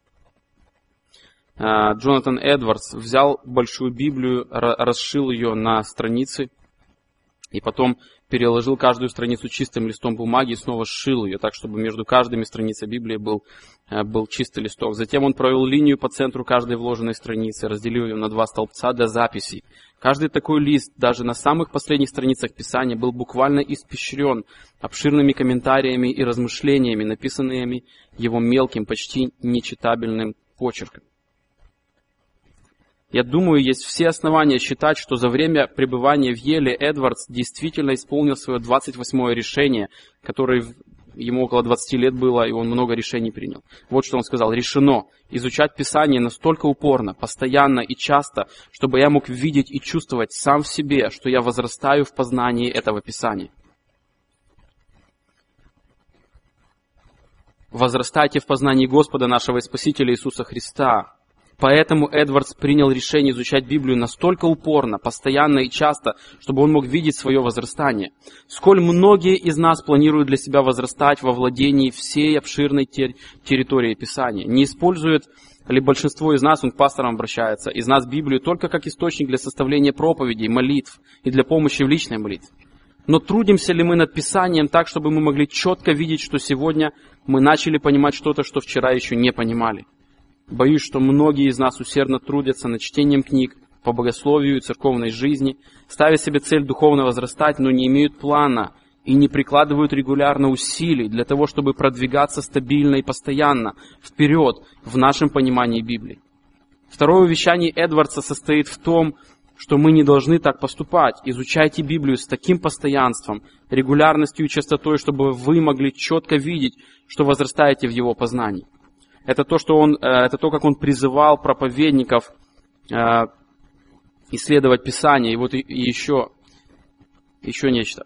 Джонатан Эдвардс взял большую Библию, расшил ее на страницы, и потом переложил каждую страницу чистым листом бумаги и снова сшил ее, так, чтобы между каждыми страницами Библии был, был чистый листок. Затем он провел линию по центру каждой вложенной страницы, разделил ее на два столбца для записей. Каждый такой лист, даже на самых последних страницах Писания, был буквально испещрен обширными комментариями и размышлениями, написанными его мелким, почти нечитабельным почерком. Я думаю, есть все основания считать, что за время пребывания в Еле Эдвардс действительно исполнил свое двадцать восьмое решение, которое ему около двадцати лет было, и он много решений принял. Вот что он сказал: решено изучать Писание настолько упорно, постоянно и часто, чтобы я мог видеть и чувствовать сам в себе, что я возрастаю в познании этого Писания. возрастайте в познании Господа нашего и Спасителя Иисуса Христа. Поэтому Эдвардс принял решение изучать Библию настолько упорно, постоянно и часто, чтобы он мог видеть свое возрастание. Сколь многие из нас планируют для себя возрастать во владении всей обширной тер- территории Писания. Не использует ли большинство из нас, он к пасторам обращается, из нас Библию только как источник для составления проповедей, молитв и для помощи в личной молитве. Но трудимся ли мы над Писанием так, чтобы мы могли четко видеть, что сегодня мы начали понимать что-то, что вчера еще не понимали? Боюсь, что многие из нас усердно трудятся над чтением книг по богословию и церковной жизни, ставя себе цель духовно возрастать, но не имеют плана и не прикладывают регулярно усилий для того, чтобы продвигаться стабильно и постоянно вперед в нашем понимании Библии. Второе увещание Эдвардса состоит в том, что мы не должны так поступать. Изучайте Библию с таким постоянством, регулярностью и частотой, чтобы вы могли четко видеть, что возрастаете в его познании. Это то, что он, это то, как он призывал проповедников исследовать Писание. И вот и еще, еще нечто.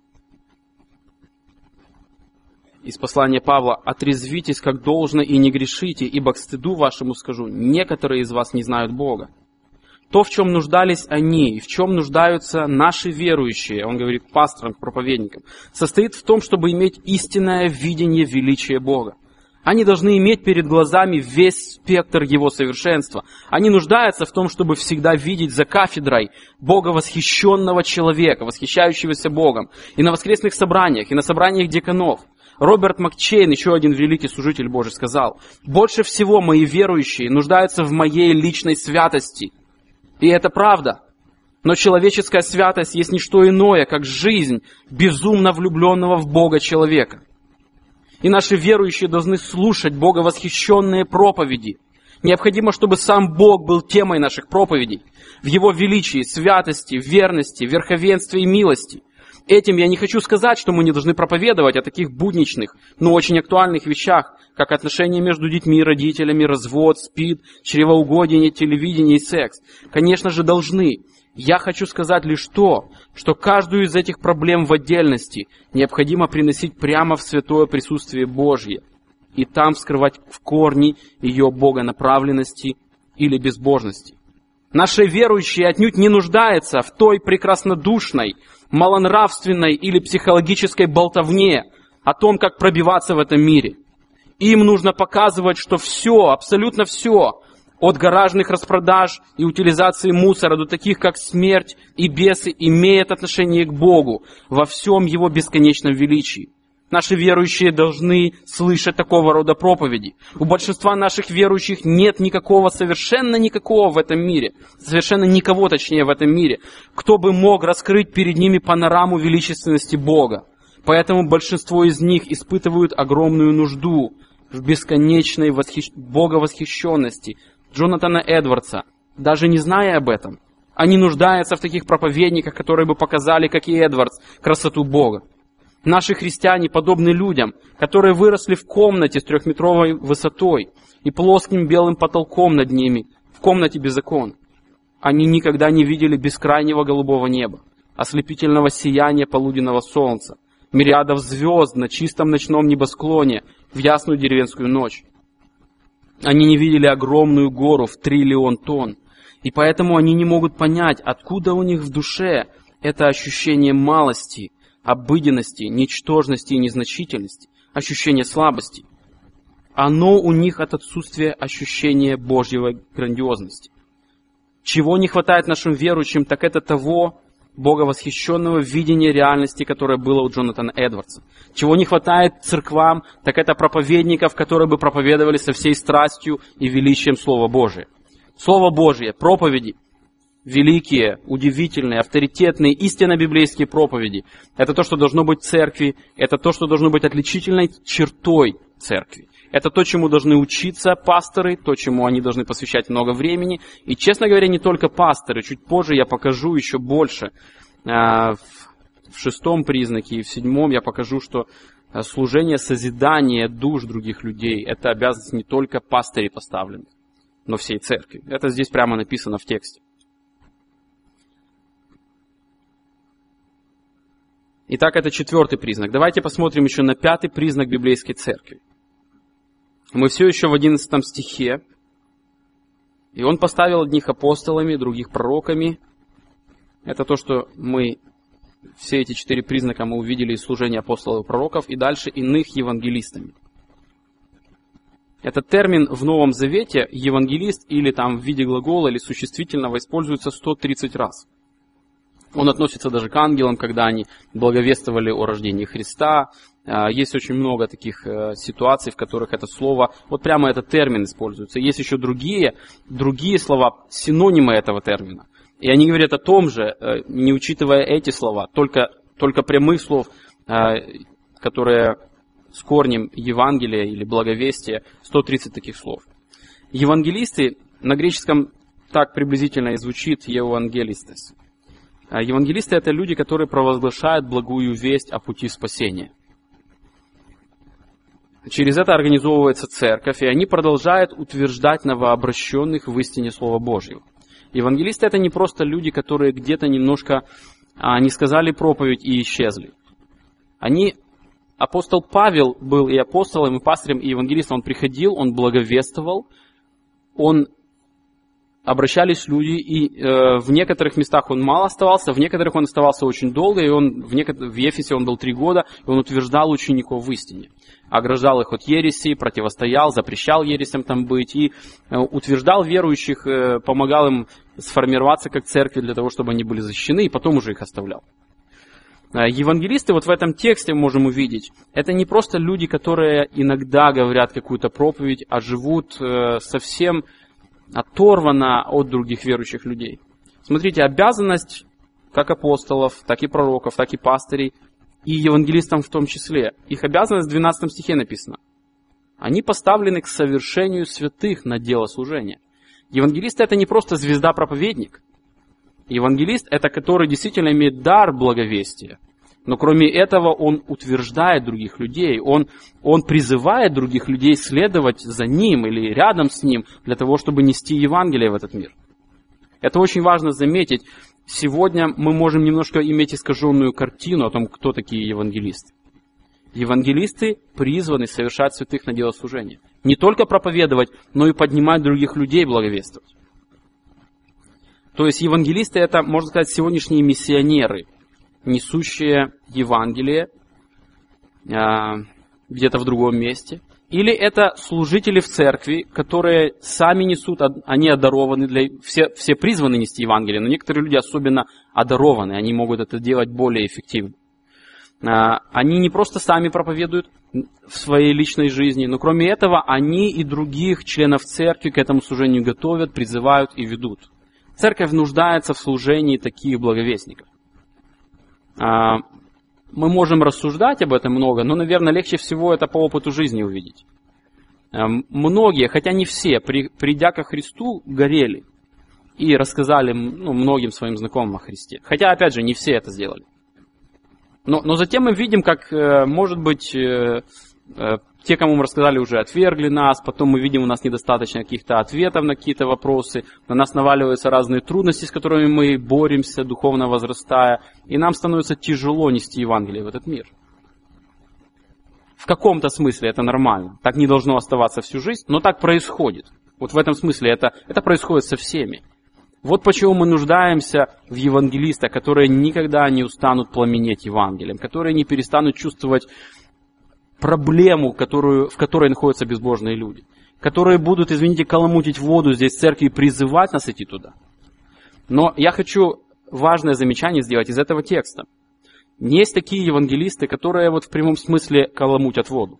Из послания Павла: «Отрезвитесь, как должно, и не грешите, ибо к стыду вашему скажу, некоторые из вас не знают Бога». То, в чем нуждались они, и в чем нуждаются наши верующие, он говорит к пасторам, к проповедникам, состоит в том, чтобы иметь истинное видение величия Бога. Они должны иметь перед глазами весь спектр Его совершенства. Они нуждаются в том, чтобы всегда видеть за кафедрой Бога восхищенного человека, восхищающегося Богом. И на воскресных собраниях, и на собраниях деканов. Роберт Макчейн, еще один великий служитель Божий, сказал: «Больше всего мои верующие нуждаются в моей личной святости». И это правда. Но человеческая святость есть не что иное, как жизнь безумно влюбленного в Бога человека. И наши верующие должны слушать Бога восхищенные проповеди. Необходимо, чтобы сам Бог был темой наших проповедей. В Его величии, святости, верности, верховенстве и милости. Этим я не хочу сказать, что мы не должны проповедовать о таких будничных, но очень актуальных вещах, как отношения между детьми и родителями, развод, СПИД, чревоугодие, телевидение и секс. Конечно же, должны. Я хочу сказать лишь то, что каждую из этих проблем в отдельности необходимо приносить прямо в святое присутствие Божье и там вскрывать в корни ее богонаправленности или безбожности. Наши верующие отнюдь не нуждаются в той прекраснодушной, малонравственной или психологической болтовне о том, как пробиваться в этом мире. Им нужно показывать, что все, абсолютно все, от гаражных распродаж и утилизации мусора до таких, как смерть и бесы, имеет отношение к Богу во всем Его бесконечном величии. Наши верующие должны слышать такого рода проповеди. У большинства наших верующих нет никакого, совершенно никакого в этом мире, совершенно никого, точнее, в этом мире, кто бы мог раскрыть перед ними панораму величественности Бога. Поэтому большинство из них испытывают огромную нужду в бесконечной восхищ... боговосхищенности Джонатана Эдвардса, даже не зная об этом. Они нуждаются в таких проповедниках, которые бы показали, как и Эдвардс, красоту Бога. Наши христиане подобны людям, которые выросли в комнате с трехметровой высотой и плоским белым потолком над ними, в комнате без окон. Они никогда не видели бескрайнего голубого неба, ослепительного сияния полуденного солнца, мириадов звезд на чистом ночном небосклоне в ясную деревенскую ночь. Они не видели огромную гору в триллион тонн, и поэтому они не могут понять, откуда у них в душе это ощущение малости, обыденности, ничтожности и незначительности, ощущение слабости. Оно у них от отсутствия ощущения Божьей грандиозности. Чего не хватает нашим верующим, так это того боговосхищенного видения реальности, которое было у Джонатана Эдвардса. Чего не хватает церквам, так это проповедников, которые бы проповедовали со всей страстью и величием Слова Божия. Слово Божие, проповеди, великие, удивительные, авторитетные, истинно библейские проповеди. Это то, что должно быть в церкви, это то, что должно быть отличительной чертой церкви. Это то, чему должны учиться пасторы, то, чему они должны посвящать много времени. И, честно говоря, не только пасторы. Чуть позже я покажу еще больше. В шестом признаке и в седьмом я покажу, что служение созидания душ других людей – это обязанность не только пастырей поставленных, но всей церкви. Это здесь прямо написано в тексте. Итак, это четвертый признак. Давайте посмотрим еще на пятый признак библейской церкви. Мы все еще в одиннадцатом стихе. И Он поставил одних апостолами, других пророками. Это то, что мы, все эти четыре признака мы увидели из служения апостолов и пророков, и дальше иных евангелистами. Этот термин в Новом Завете, евангелист, или там в виде глагола, или существительного, используется сто тридцать раз. Он относится даже к ангелам, когда они благовествовали о рождении Христа. Есть очень много таких ситуаций, в которых это слово, вот прямо этот термин используется. Есть еще другие, другие слова, синонимы этого термина. И они говорят о том же, не учитывая эти слова, только, только прямых слов, которые с корнем Евангелия или благовестия, сто тридцать таких слов. Евангелисты, на греческом так приблизительно и звучит евангелистес. Евангелисты — это люди, которые провозглашают благую весть о пути спасения. Через это организовывается церковь, и они продолжают утверждать новообращенных в истине Слова Божьего. Евангелисты — это не просто люди, которые где-то немножко а, не сказали проповедь и исчезли. Они, апостол Павел был и апостолом, и пастырем, и евангелистом. Он приходил, он благовествовал, он обращались люди, и э, в некоторых местах он мало оставался, в некоторых он оставался очень долго, и он в, некотор... в Ефесе он был три года, и он утверждал учеников в истине. Ограждал их от ереси, противостоял, запрещал ересям там быть, и э, утверждал верующих, э, помогал им сформироваться как церкви для того, чтобы они были защищены, и потом уже их оставлял. Э, евангелисты вот в этом тексте можем увидеть, это не просто люди, которые иногда говорят какую-то проповедь, а живут э, совсем оторвана от других верующих людей. Смотрите, обязанность как апостолов, так и пророков, так и пастырей, и евангелистам в том числе. Их обязанность в двенадцатом стихе написано. Они поставлены к совершению святых на дело служения. Евангелист — это не просто звезда-проповедник. Евангелист — это который действительно имеет дар благовестия. Но кроме этого он утверждает других людей, он, он призывает других людей следовать за ним или рядом с ним для того, чтобы нести Евангелие в этот мир. Это очень важно заметить. Сегодня мы можем немножко иметь искаженную картину о том, кто такие евангелисты. Евангелисты призваны совершать святых на дело служения. Не только проповедовать, но и поднимать других людей благовествовать. То есть евангелисты — это, можно сказать, сегодняшние миссионеры, несущие Евангелие э, где-то в другом месте. Или это служители в церкви, которые сами несут, они одарованы, для, все, все призваны нести Евангелие, но некоторые люди особенно одарованы, они могут это делать более эффективно. Э, они не просто сами проповедуют в своей личной жизни, но кроме этого они и других членов церкви к этому служению готовят, призывают и ведут. Церковь нуждается в служении таких благовестников. Мы можем рассуждать об этом много, но, наверное, легче всего это по опыту жизни увидеть. Многие, хотя не все, придя ко Христу, горели и рассказали ну, многим своим знакомым о Христе. Хотя, опять же, не все это сделали. Но, но затем мы видим, как, может быть, те, кому мы рассказали, уже отвергли нас, потом мы видим, у нас недостаточно каких-то ответов на какие-то вопросы, на нас наваливаются разные трудности, с которыми мы боремся, духовно возрастая, и нам становится тяжело нести Евангелие в этот мир. В каком-то смысле это нормально, так не должно оставаться всю жизнь, но так происходит. Вот в этом смысле это, это происходит со всеми. Вот почему мы нуждаемся в евангелистах, которые никогда не устанут пламенеть Евангелием, которые не перестанут чувствовать проблему, которую, в которой находятся безбожные люди, которые будут, извините, каламутить воду здесь в церкви и призывать нас идти туда. Но я хочу важное замечание сделать из этого текста. Есть такие евангелисты, которые вот в прямом смысле каламутят воду.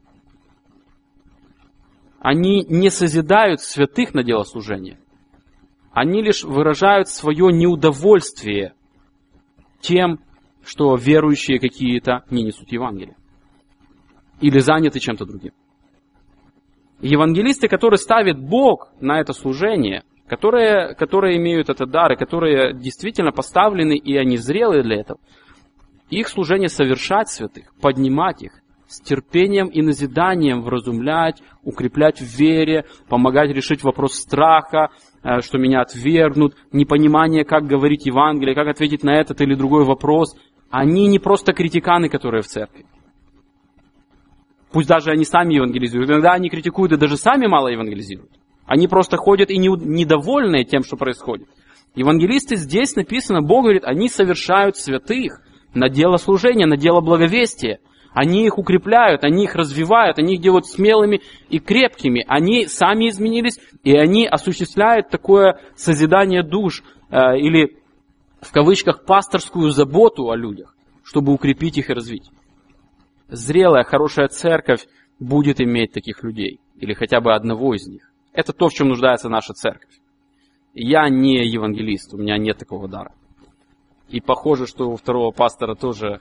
Они не созидают святых на дело служения. Они лишь выражают свое неудовольствие тем, что верующие какие-то не несут Евангелие. Или заняты чем-то другим. Евангелисты, которые ставят Бог на это служение, которые, которые имеют этот дар, и которые действительно поставлены, и они зрелые для этого, их служение совершать святых, поднимать их, с терпением и назиданием вразумлять, укреплять в вере, помогать решить вопрос страха, что меня отвергнут, непонимание, как говорить Евангелие, как ответить на этот или другой вопрос. Они не просто критиканы, которые в церкви. Пусть даже они сами евангелизируют. Иногда они критикуют и даже сами мало евангелизируют. Они просто ходят и недовольны тем, что происходит. Евангелисты здесь написано, Бог говорит, они совершают святых на дело служения, на дело благовестия. Они их укрепляют, они их развивают, они их делают смелыми и крепкими. Они сами изменились, и они осуществляют такое созидание душ, э, или в кавычках пасторскую заботу о людях, чтобы укрепить их и развить. Зрелая, хорошая церковь будет иметь таких людей, или хотя бы одного из них. Это то, в чем нуждается наша церковь. Я не евангелист, у меня нет такого дара. И похоже, что у второго пастора тоже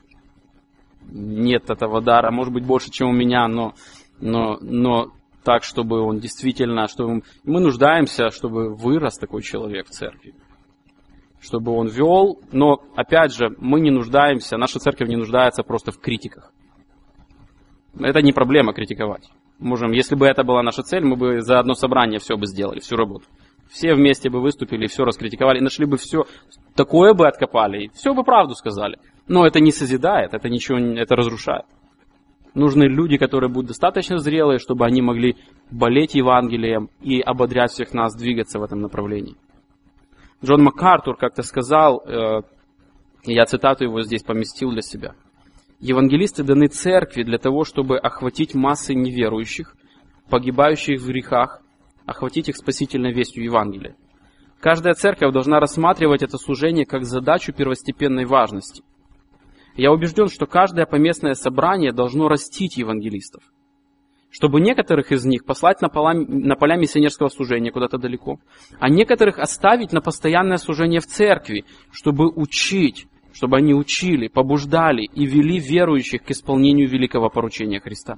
нет этого дара, может быть, больше, чем у меня, но, но, но так, чтобы он действительно, чтобы мы нуждаемся, чтобы вырос такой человек в церкви, чтобы он вел, но, опять же, мы не нуждаемся, наша церковь не нуждается просто в критиках. Это не проблема критиковать. Можем, если бы это была наша цель, мы бы за одно собрание все бы сделали, всю работу. Все вместе бы выступили, все раскритиковали, нашли бы все, такое бы откопали, и все бы правду сказали. Но это не созидает, это ничего, это разрушает. Нужны люди, которые будут достаточно зрелые, чтобы они могли болеть Евангелием и ободрять всех нас двигаться в этом направлении. Джон МакАртур как-то сказал, э, я цитату его здесь поместил для себя. Евангелисты даны церкви для того, чтобы охватить массы неверующих, погибающих в грехах, охватить их спасительной вестью Евангелия. Каждая церковь должна рассматривать это служение как задачу первостепенной важности. Я убежден, что каждое поместное собрание должно растить евангелистов, чтобы некоторых из них послать на поля, на поля миссионерского служения куда-то далеко, а некоторых оставить на постоянное служение в церкви, чтобы учить, чтобы они учили, побуждали и вели верующих к исполнению великого поручения Христа.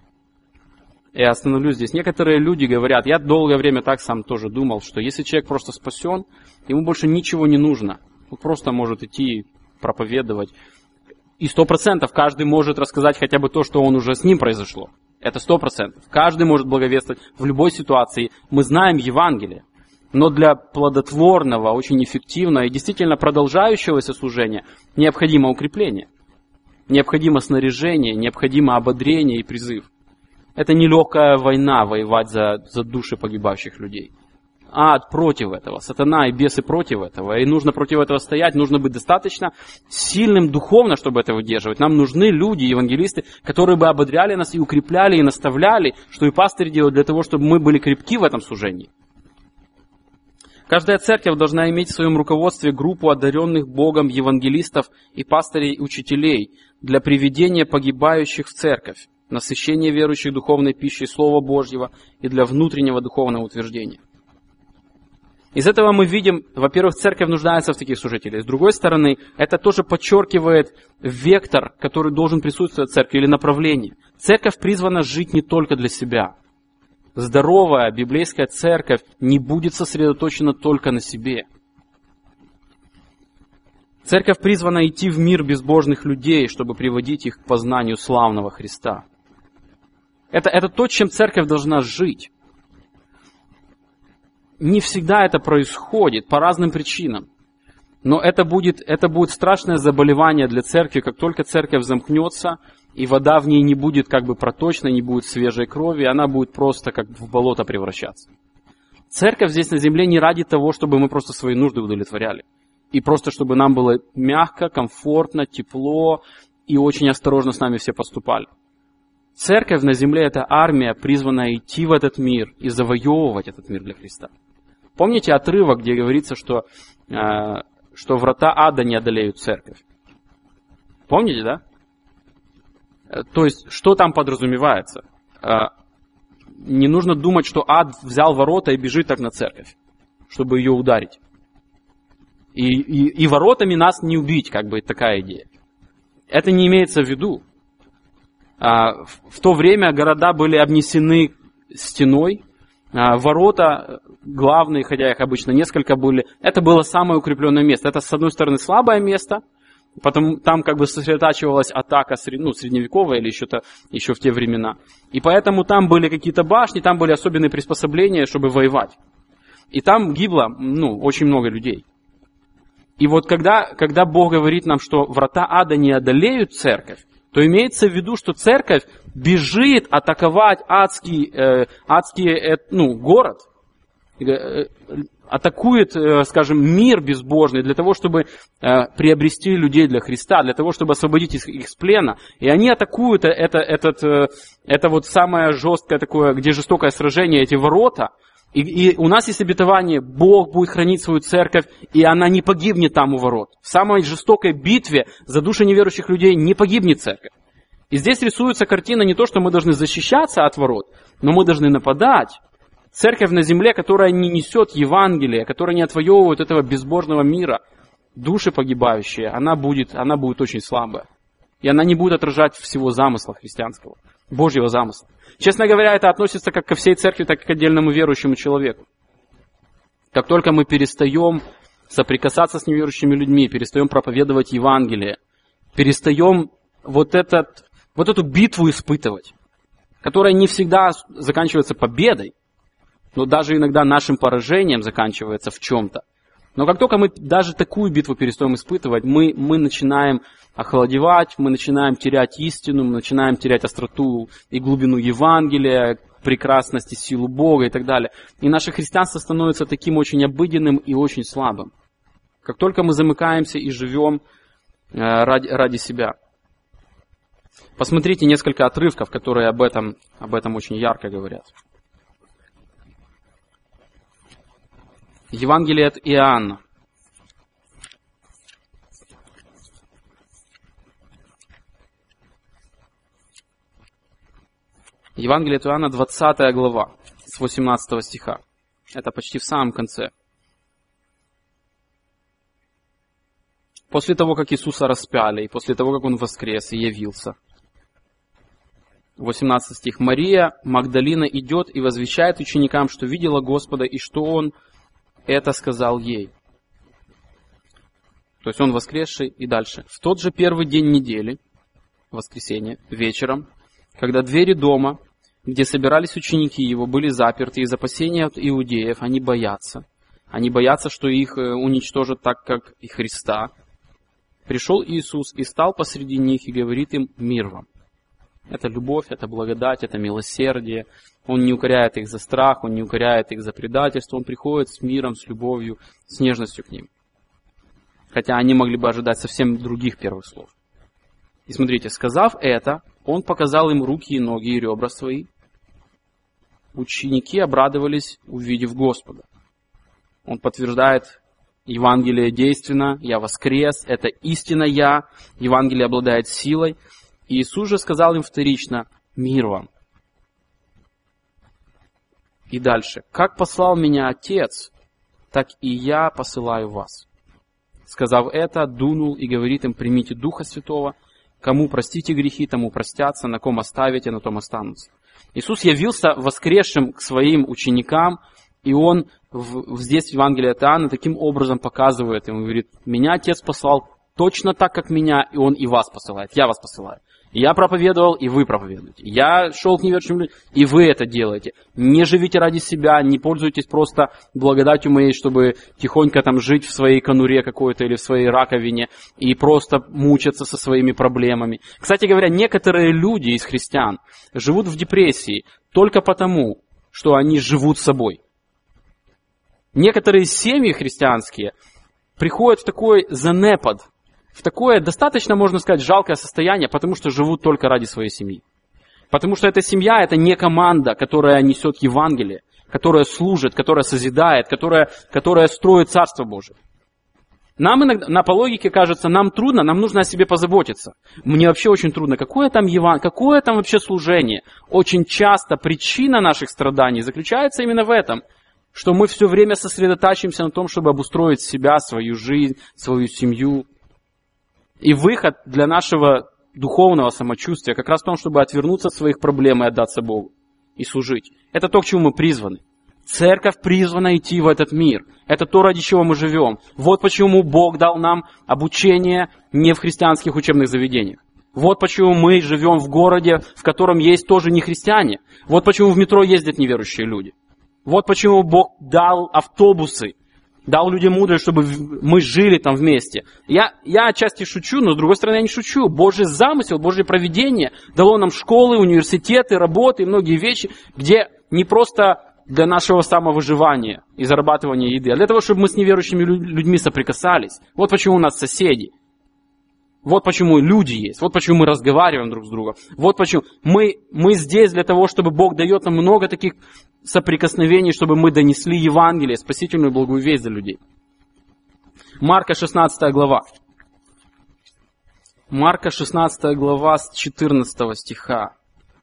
Я остановлюсь здесь. Некоторые люди говорят, я долгое время так сам тоже думал, что если человек просто спасен, ему больше ничего не нужно. Он просто может идти проповедовать. И сто процентов каждый может рассказать хотя бы то, что он уже с ним произошло. Это сто процентов. Каждый может благовествовать в любой ситуации. Мы знаем Евангелие. Но для плодотворного, очень эффективного и действительно продолжающегося служения необходимо укрепление. Необходимо снаряжение, необходимо ободрение и призыв. Это не легкая война воевать за, за души погибающих людей. Ад против этого, сатана и бесы против этого. И нужно против этого стоять, нужно быть достаточно сильным духовно, чтобы это выдерживать. Нам нужны люди, евангелисты, которые бы ободряли нас и укрепляли, и наставляли, что и пастырь делает для того, чтобы мы были крепки в этом служении. Каждая церковь должна иметь в своем руководстве группу одаренных Богом евангелистов и пастырей и учителей для приведения погибающих в церковь, насыщения верующих духовной пищей Слова Божьего и для внутреннего духовного утверждения. Из этого мы видим, во-первых, церковь нуждается в таких служителях. С другой стороны, это тоже подчеркивает вектор, который должен присутствовать в церкви, или направление. Церковь призвана жить не только для себя. Здоровая библейская церковь не будет сосредоточена только на себе. Церковь призвана идти в мир безбожных людей, чтобы приводить их к познанию славного Христа. Это, это то, чем церковь должна жить. Не всегда это происходит по разным причинам. Но это будет, это будет страшное заболевание для церкви, как только церковь замкнется, и вода в ней не будет как бы проточной, не будет свежей крови, она будет просто как в болото превращаться. Церковь здесь на земле не ради того, чтобы мы просто свои нужды удовлетворяли. И просто чтобы нам было мягко, комфортно, тепло, и очень осторожно с нами все поступали. Церковь на земле – это армия, призванная идти в этот мир и завоевывать этот мир для Христа. Помните отрывок, где говорится, что, э, что врата ада не одолеют церковь? Помните, да? То есть, что там подразумевается? Э, не нужно думать, что ад взял ворота и бежит так на церковь, чтобы ее ударить. И, и, и воротами нас не убить, как бы такая идея. Это не имеется в виду. А, в, в то время города были обнесены стеной. А, ворота главные, хотя их обычно несколько были, это было самое укрепленное место. Это, с одной стороны, слабое место, потом там как бы сосредотачивалась атака, ну, средневековая или еще-то, еще в те времена. И поэтому там были какие-то башни, там были особенные приспособления, чтобы воевать. И там гибло, ну, очень много людей. И вот когда, когда Бог говорит нам, что врата ада не одолеют церковь, то имеется в виду, что церковь бежит атаковать адский, э, адский э, ну, город, э, атакует, э, скажем, мир безбожный для того, чтобы э, приобрести людей для Христа, для того, чтобы освободить их, их с плена. И они атакуют это, этот, э, это вот самое жесткое такое, где жестокое сражение, эти ворота. И, и у нас есть обетование, Бог будет хранить свою церковь, и она не погибнет там у ворот. В самой жестокой битве за души неверующих людей не погибнет церковь. И здесь рисуется картина не то, что мы должны защищаться от ворот, но мы должны нападать. Церковь на земле, которая не несет Евангелие, которая не отвоевывает этого безбожного мира, души погибающие, она будет, она будет очень слабая. И она не будет отражать всего замысла христианского, Божьего замысла. Честно говоря, это относится как ко всей церкви, так и к отдельному верующему человеку. Как только мы перестаем соприкасаться с неверующими людьми, перестаем проповедовать Евангелие, перестаем вот, этот, вот эту битву испытывать, которая не всегда заканчивается победой, но даже иногда нашим поражением заканчивается в чем-то. Но как только мы даже такую битву перестаем испытывать, мы, мы начинаем охладевать, мы начинаем терять истину, мы начинаем терять остроту и глубину Евангелия, прекрасность и силу Бога и так далее. И наше христианство становится таким очень обыденным и очень слабым. Как только мы замыкаемся и живем ради, ради себя. Посмотрите несколько отрывков, которые об этом, об этом очень ярко говорят. Евангелие от Иоанна. Евангелие от Иоанна, двадцатая глава, с восемнадцатого стиха. Это почти в самом конце. После того, как Иисуса распяли, и после того, как Он воскрес и явился. восемнадцатый стих. Мария Магдалина идет и возвещает ученикам, что видела Господа, и что Он это сказал ей. То есть Он воскресший и дальше. В тот же первый день недели, воскресенье, вечером, когда двери дома, где собирались ученики Его, были заперты из опасения от иудеев, они боятся. Они боятся, что их уничтожат так, как и Христа. Пришел Иисус и стал посреди них и говорит им: «Мир вам». Это любовь, это благодать, это милосердие. Он не укоряет их за страх, Он не укоряет их за предательство. Он приходит с миром, с любовью, с нежностью к ним. Хотя они могли бы ожидать совсем других первых слов. И смотрите, сказав это, Он показал им руки и ноги и ребра свои. Ученики обрадовались, увидев Господа. Он подтверждает: Евангелие действенно, я воскрес, это истина я, Евангелие обладает силой. И Иисус же сказал им вторично: «Мир вам». И дальше. «Как послал меня Отец, так и я посылаю вас». Сказав это, дунул и говорит им: «Примите Духа Святого, кому простите грехи, тому простятся, на ком оставите, на том останутся». Иисус явился воскресшим к своим ученикам, и Он в, здесь в Евангелии от Иоанна таким образом показывает им, говорит: «Меня Отец послал точно так, как меня, и Он и вас посылает, я вас посылаю». Я проповедовал, и вы проповедуете. Я шел к неверующим людям, и вы это делаете. Не живите ради себя, не пользуйтесь просто благодатью моей, чтобы тихонько там жить в своей конуре какой-то или в своей раковине и просто мучаться со своими проблемами. Кстати говоря, некоторые люди из христиан живут в депрессии только потому, что они живут собой. Некоторые семьи христианские приходят в такой занепад, в такое достаточно, можно сказать, жалкое состояние, потому что живут только ради своей семьи. Потому что эта семья – это не команда, которая несет Евангелие, которая служит, которая созидает, которая, которая строит Царство Божие. Нам иногда, на, по логике кажется, нам трудно, нам нужно о себе позаботиться. Мне вообще очень трудно. Какое там Еван... какое там вообще служение? Очень часто причина наших страданий заключается именно в этом, что мы все время сосредотачиваемся на том, чтобы обустроить себя, свою жизнь, свою семью. И выход для нашего духовного самочувствия как раз в том, чтобы отвернуться от своих проблем и отдаться Богу. И служить. Это то, к чему мы призваны. Церковь призвана идти в этот мир. Это то, ради чего мы живем. Вот почему Бог дал нам обучение не в христианских учебных заведениях. Вот почему мы живем в городе, в котором есть тоже не христиане. Вот почему в метро ездят неверующие люди. Вот почему Бог дал автобусы Дал людям мудрость, чтобы мы жили там вместе. Я, я отчасти шучу, но с другой стороны я не шучу. Божий замысел, Божье провидение дало нам школы, университеты, работы и многие вещи, где не просто для нашего самовыживания и зарабатывания еды, а для того, чтобы мы с неверующими людьми соприкасались. Вот почему у нас соседи. Вот почему люди есть. Вот почему мы разговариваем друг с другом. Вот почему мы, мы здесь для того, чтобы Бог дает нам много таких соприкосновений, чтобы мы донесли Евангелие, спасительную благую весть для людей. Марка шестнадцатая глава. Марка шестнадцатая глава с четырнадцатого стиха.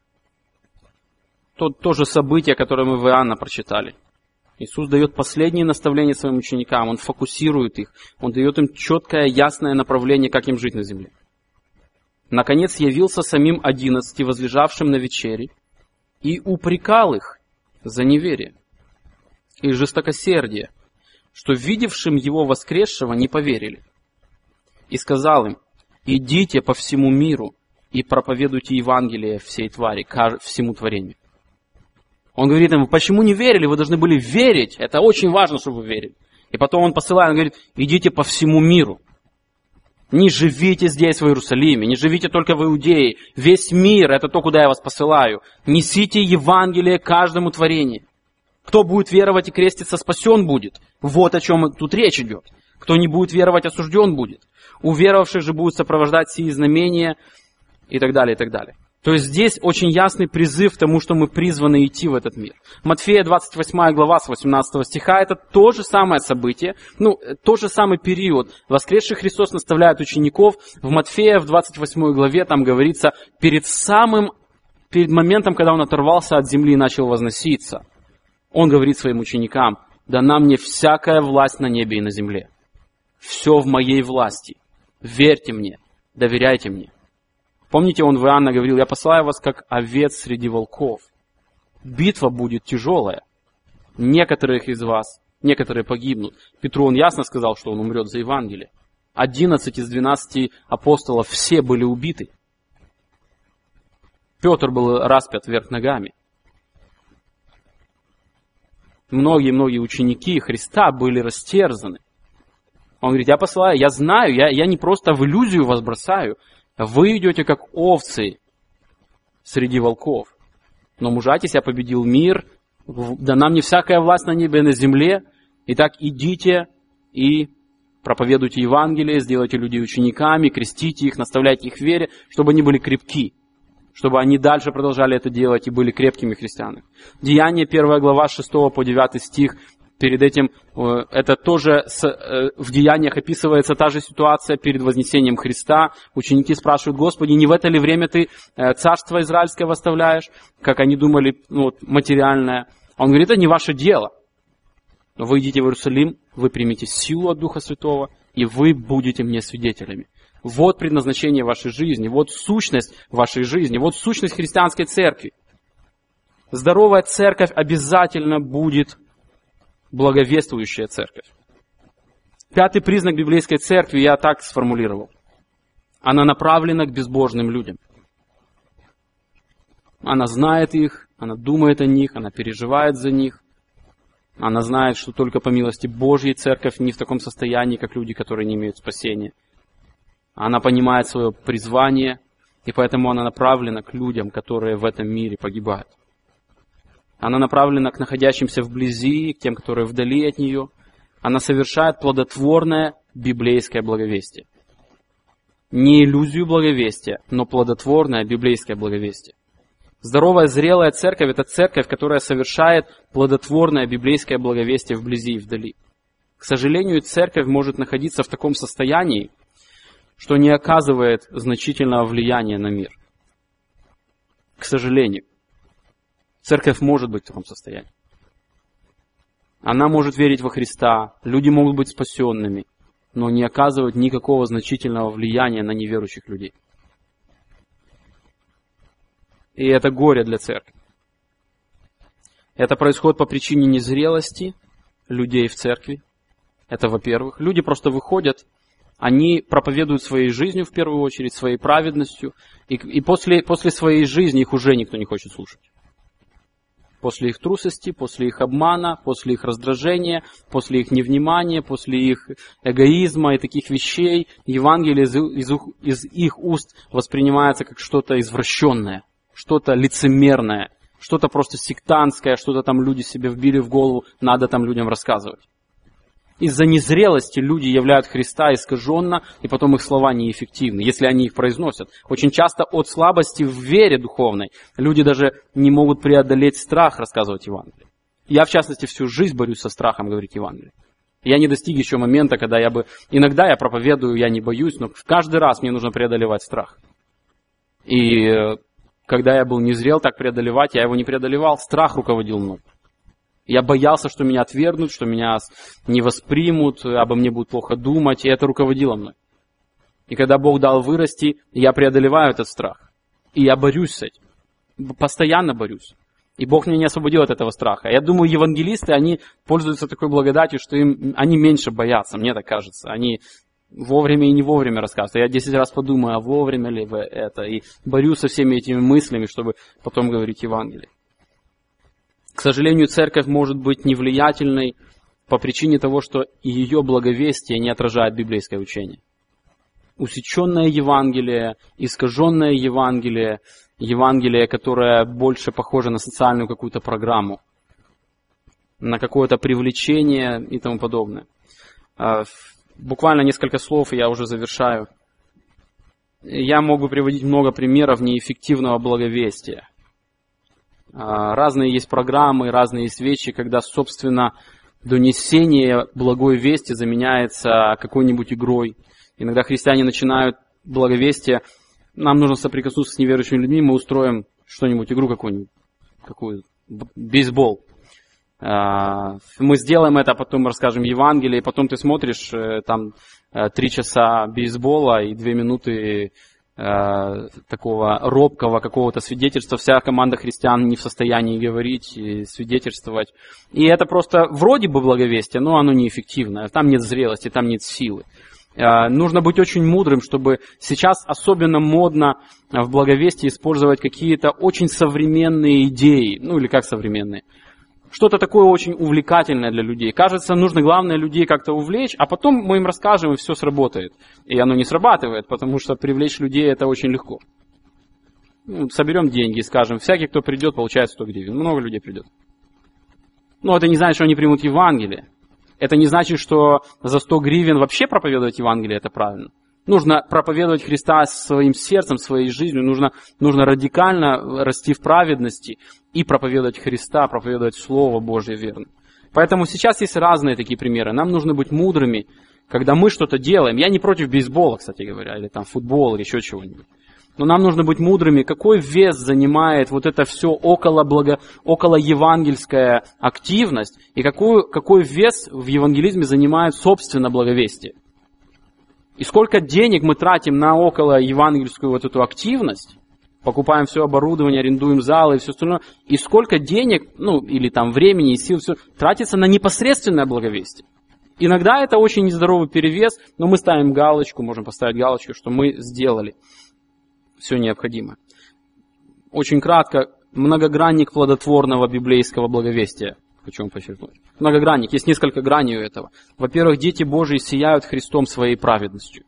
То, то же событие, которое мы в Иоанна прочитали. Иисус дает последние наставления своим ученикам, Он фокусирует их, Он дает им четкое, ясное направление, как им жить на земле. Наконец явился самим одиннадцати, возлежавшим на вечере, и упрекал их за неверие и жестокосердие, что видевшим Его воскресшего не поверили. И сказал им: идите по всему миру и проповедуйте Евангелие всей твари, всему творению. Он говорит им: почему не верили? Вы должны были верить. Это очень важно, чтобы вы верили. И потом он посылает, он говорит: идите по всему миру. Не живите здесь, в Иерусалиме, не живите только в Иудее. Весь мир, это то, куда я вас посылаю. Несите Евангелие каждому творению. Кто будет веровать и креститься, спасен будет. Вот о чем тут речь идет. Кто не будет веровать, осужден будет. У веровавших же будут сопровождать сии знамения и так далее, и так далее. То есть здесь очень ясный призыв к тому, что мы призваны идти в этот мир. Матфея двадцать восьмая глава с восемнадцатого стиха, это то же самое событие, ну, тот же самый период. Воскресший Христос наставляет учеников. В Матфея в двадцать восьмой главе там говорится, перед самым, перед моментом, когда он оторвался от земли и начал возноситься, он говорит своим ученикам: дана мне всякая власть на небе и на земле. Все в моей власти. Верьте мне, доверяйте мне. Помните, он в Иоанна говорил: я посылаю вас как овец среди волков. Битва будет тяжелая. Некоторых из вас, некоторые погибнут. Петру он ясно сказал, что он умрет за Евангелие. Одиннадцать из двенадцати апостолов все были убиты. Петр был распят вверх ногами. Многие-многие ученики Христа были растерзаны. Он говорит: я посылаю, я знаю, я, я не просто в иллюзию вас бросаю. Вы идете как овцы среди волков. Но мужайтесь, я победил мир, дана мне всякая власть на небе и на земле. Итак, идите и проповедуйте Евангелие, сделайте людей учениками, крестите их, наставляйте их в вере, чтобы они были крепки, чтобы они дальше продолжали это делать и были крепкими христианами. Деяния, первая глава, с шестого по девятый стих. Перед этим это тоже в Деяниях описывается та же ситуация перед вознесением Христа. Ученики спрашивают: Господи, не в это ли время Ты царство израильское восставляешь? Как они думали, ну, вот, материальное. Он говорит: это не ваше дело. Но вы идите в Иерусалим, вы примете силу от Духа Святого, и вы будете мне свидетелями. Вот предназначение вашей жизни, вот сущность вашей жизни, вот сущность христианской церкви. Здоровая церковь обязательно будет благовествующая церковь. Пятый признак библейской церкви я так сформулировал. Она направлена к безбожным людям. Она знает их, она думает о них, она переживает за них. Она знает, что только по милости Божьей церковь не в таком состоянии, как люди, которые не имеют спасения. Она понимает свое призвание, и поэтому она направлена к людям, которые в этом мире погибают. Она направлена к находящимся вблизи, к тем, которые вдали от нее. Она совершает плодотворное библейское благовестие. Не иллюзию благовестия, но плодотворное библейское благовестие. Здоровая, зрелая церковь – это церковь, которая совершает плодотворное библейское благовестие вблизи и вдали. К сожалению, церковь может находиться в таком состоянии, что не оказывает значительного влияния на мир. К сожалению. Церковь может быть в таком состоянии. Она может верить во Христа, люди могут быть спасенными, но не оказывать никакого значительного влияния на неверующих людей. И это горе для церкви. Это происходит по причине незрелости людей в церкви. Это, во-первых. Люди просто выходят, они проповедуют своей жизнью в первую очередь, своей праведностью, и, и после, после своей жизни их уже никто не хочет слушать. После их трусости, после их обмана, после их раздражения, после их невнимания, после их эгоизма и таких вещей, Евангелие из, из, из их уст воспринимается как что-то извращенное, что-то лицемерное, что-то просто сектантское, что-то там люди себе вбили в голову, надо там людям рассказывать. Из-за незрелости люди являют Христа искаженно, и потом их слова неэффективны, если они их произносят. Очень часто от слабости в вере духовной люди даже не могут преодолеть страх рассказывать Евангелие. Я, в частности, всю жизнь борюсь со страхом говорить Евангелие. Я не достиг еще момента, когда я бы... Иногда я проповедую, я не боюсь, но каждый раз мне нужно преодолевать страх. И когда я был незрел так преодолевать, я его не преодолевал, страх руководил мной. Я боялся, что меня отвергнут, что меня не воспримут, обо мне будут плохо думать, и это руководило мной. И когда Бог дал вырасти, я преодолеваю этот страх. И я борюсь с этим. Постоянно борюсь. И Бог меня не освободил от этого страха. Я думаю, евангелисты, они пользуются такой благодатью, что им, они меньше боятся, мне так кажется. Они вовремя и не вовремя рассказывают. Я десять раз подумаю, а вовремя ли вы это? И борюсь со всеми этими мыслями, чтобы потом говорить Евангелие. К сожалению, церковь может быть невлиятельной по причине того, что ее благовестие не отражает библейское учение. Усеченное Евангелие, искаженное Евангелие, Евангелие, которое больше похоже на социальную какую-то программу, на какое-то привлечение и тому подобное. Буквально несколько слов, и я уже завершаю. Я мог бы приводить много примеров неэффективного благовестия. Разные есть программы, разные есть вещи, когда, собственно, донесение благой вести заменяется какой-нибудь игрой. Иногда христиане начинают благовестие, нам нужно соприкоснуться с неверующими людьми, мы устроим что-нибудь, игру какую-нибудь, какую, бейсбол. Мы сделаем это, а потом расскажем Евангелие, и потом ты смотришь, там, три часа бейсбола и две минуты такого робкого какого-то свидетельства. Вся команда христиан не в состоянии говорить и свидетельствовать. И это просто вроде бы благовестие, но оно неэффективное. Там нет зрелости, там нет силы. Нужно быть очень мудрым, чтобы сейчас особенно модно в благовестии использовать какие-то очень современные идеи. Ну или как современные. Что-то такое очень увлекательное для людей. Кажется, нужно, главное, людей как-то увлечь, а потом мы им расскажем, и все сработает. И оно не срабатывает, потому что привлечь людей это очень легко. Ну, соберем деньги и скажем, всякий, кто придет, получает сто гривен. Много людей придет. Но это не значит, что они примут Евангелие. Это не значит, что за сто гривен вообще проповедовать Евангелие это правильно. Нужно проповедовать Христа своим сердцем, своей жизнью. Нужно, нужно радикально расти в праведности и проповедовать Христа, проповедовать Слово Божье верно. Поэтому сейчас есть разные такие примеры. Нам нужно быть мудрыми, когда мы что-то делаем. Я не против бейсбола, кстати говоря, или там футбола, или еще чего-нибудь. Но нам нужно быть мудрыми, какой вес занимает вот это все около, благо, около евангельская активность, и какой, какой вес в евангелизме занимает собственно благовестие. И сколько денег мы тратим на около евангельскую вот эту активность, покупаем все оборудование, арендуем залы и все остальное, и сколько денег, ну, или там времени и сил, все, тратится на непосредственное благовестие. Иногда это очень нездоровый перевес, но мы ставим галочку, можем поставить галочку, что мы сделали все необходимое. Очень кратко, многогранник плодотворного библейского благовестия. Хочу вам подчеркнуть. Многогранник. Есть несколько граней у этого. Во-первых, дети Божьи сияют Христом своей праведностью.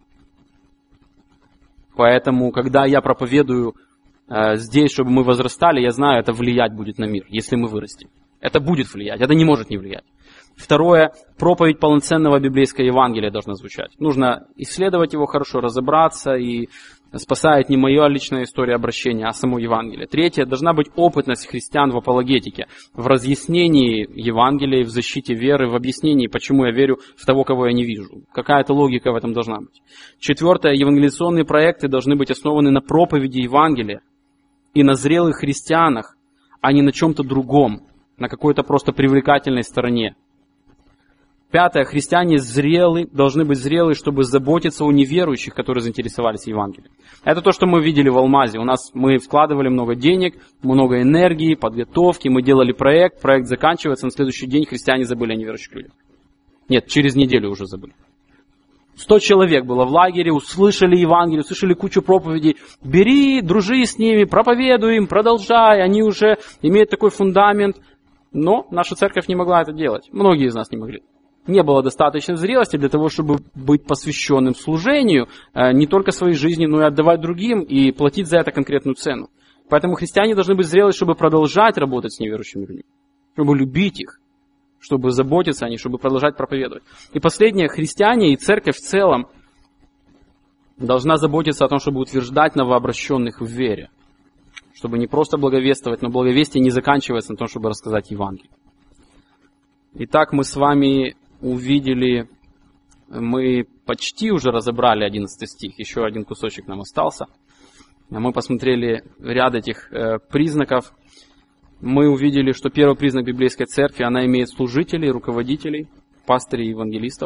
Поэтому, когда я проповедую э, здесь, чтобы мы возрастали, я знаю, это влиять будет на мир, если мы вырастем. Это будет влиять, это не может не влиять. Второе, проповедь полноценного библейского Евангелия должна звучать. Нужно исследовать его хорошо, разобраться, и спасает не моя личная история обращения, а само Евангелие. Третье, должна быть опытность христиан в апологетике, в разъяснении Евангелия, в защите веры, в объяснении, почему я верю в того, кого я не вижу. Какая-то логика в этом должна быть. Четвертое, евангелизационные проекты должны быть основаны на проповеди Евангелия и на зрелых христианах, а не на чем-то другом, на какой-то просто привлекательной стороне. Пятое. Христиане зрелы, должны быть зрелы, чтобы заботиться о неверующих, которые заинтересовались Евангелием. Это то, что мы видели в Алмазе. У нас мы вкладывали много денег, много энергии, подготовки, мы делали проект, проект заканчивается, на следующий день христиане забыли о неверующих людях. Нет, через неделю уже забыли. Сто человек было в лагере, услышали Евангелие, услышали кучу проповедей. Бери, дружи с ними, проповедуй им, продолжай. Они уже имеют такой фундамент. Но наша церковь не могла это делать. Многие из нас не могли. Не было достаточной зрелости для того, чтобы быть посвященным служению не только своей жизни, но и отдавать другим и платить за это конкретную цену. Поэтому христиане должны быть зрелы, чтобы продолжать работать с неверующими людьми, чтобы любить их, чтобы заботиться о них, чтобы продолжать проповедовать. И последнее, христиане и церковь в целом должна заботиться о том, чтобы утверждать новообращенных в вере. Чтобы не просто благовествовать, но благовестие не заканчивается на том, чтобы рассказать Евангелие. Итак, мы с вами увидели, мы почти уже разобрали одиннадцатый стих, еще один кусочек нам остался. Мы посмотрели ряд этих э, признаков. Мы увидели, что первый признак библейской церкви, она имеет служителей, руководителей, пастырей и евангелистов.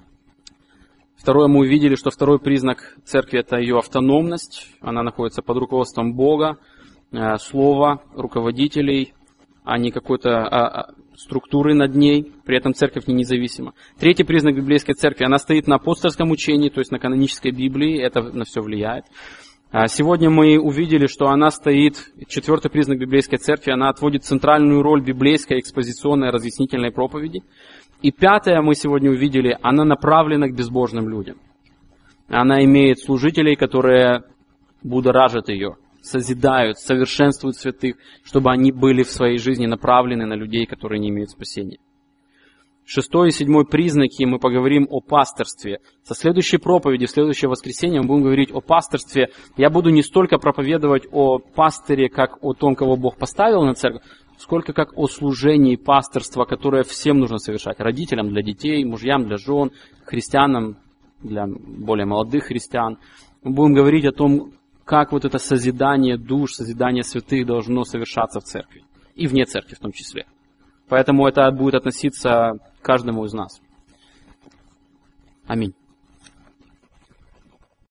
Второе, мы увидели, что второй признак церкви – это ее автономность. Она находится под руководством Бога, э, слова, руководителей, а не какой-то а, структуры над ней. При этом церковь не независима. Третий признак библейской церкви – она стоит на апостольском учении, то есть на канонической Библии. Это на все влияет. Сегодня мы увидели, что она стоит, четвертый признак библейской церкви, она отводит центральную роль библейской экспозиционной разъяснительной проповеди. И пятое мы сегодня увидели, она направлена к безбожным людям. Она имеет служителей, которые будоражат ее, созидают, совершенствуют святых, чтобы они были в своей жизни направлены на людей, которые не имеют спасения. Шестой и седьмой признаки мы поговорим о пасторстве. Со следующей проповеди, в следующее воскресенье мы будем говорить о пасторстве. Я буду не столько проповедовать о пастыре, как о том, кого Бог поставил на церковь, сколько как о служении пасторства, которое всем нужно совершать. Родителям для детей, мужьям для жен, христианам для более молодых христиан. Мы будем говорить о том, как вот это созидание душ, созидание святых должно совершаться в церкви. И вне церкви в том числе. Поэтому это будет относиться к каждому из нас. Аминь.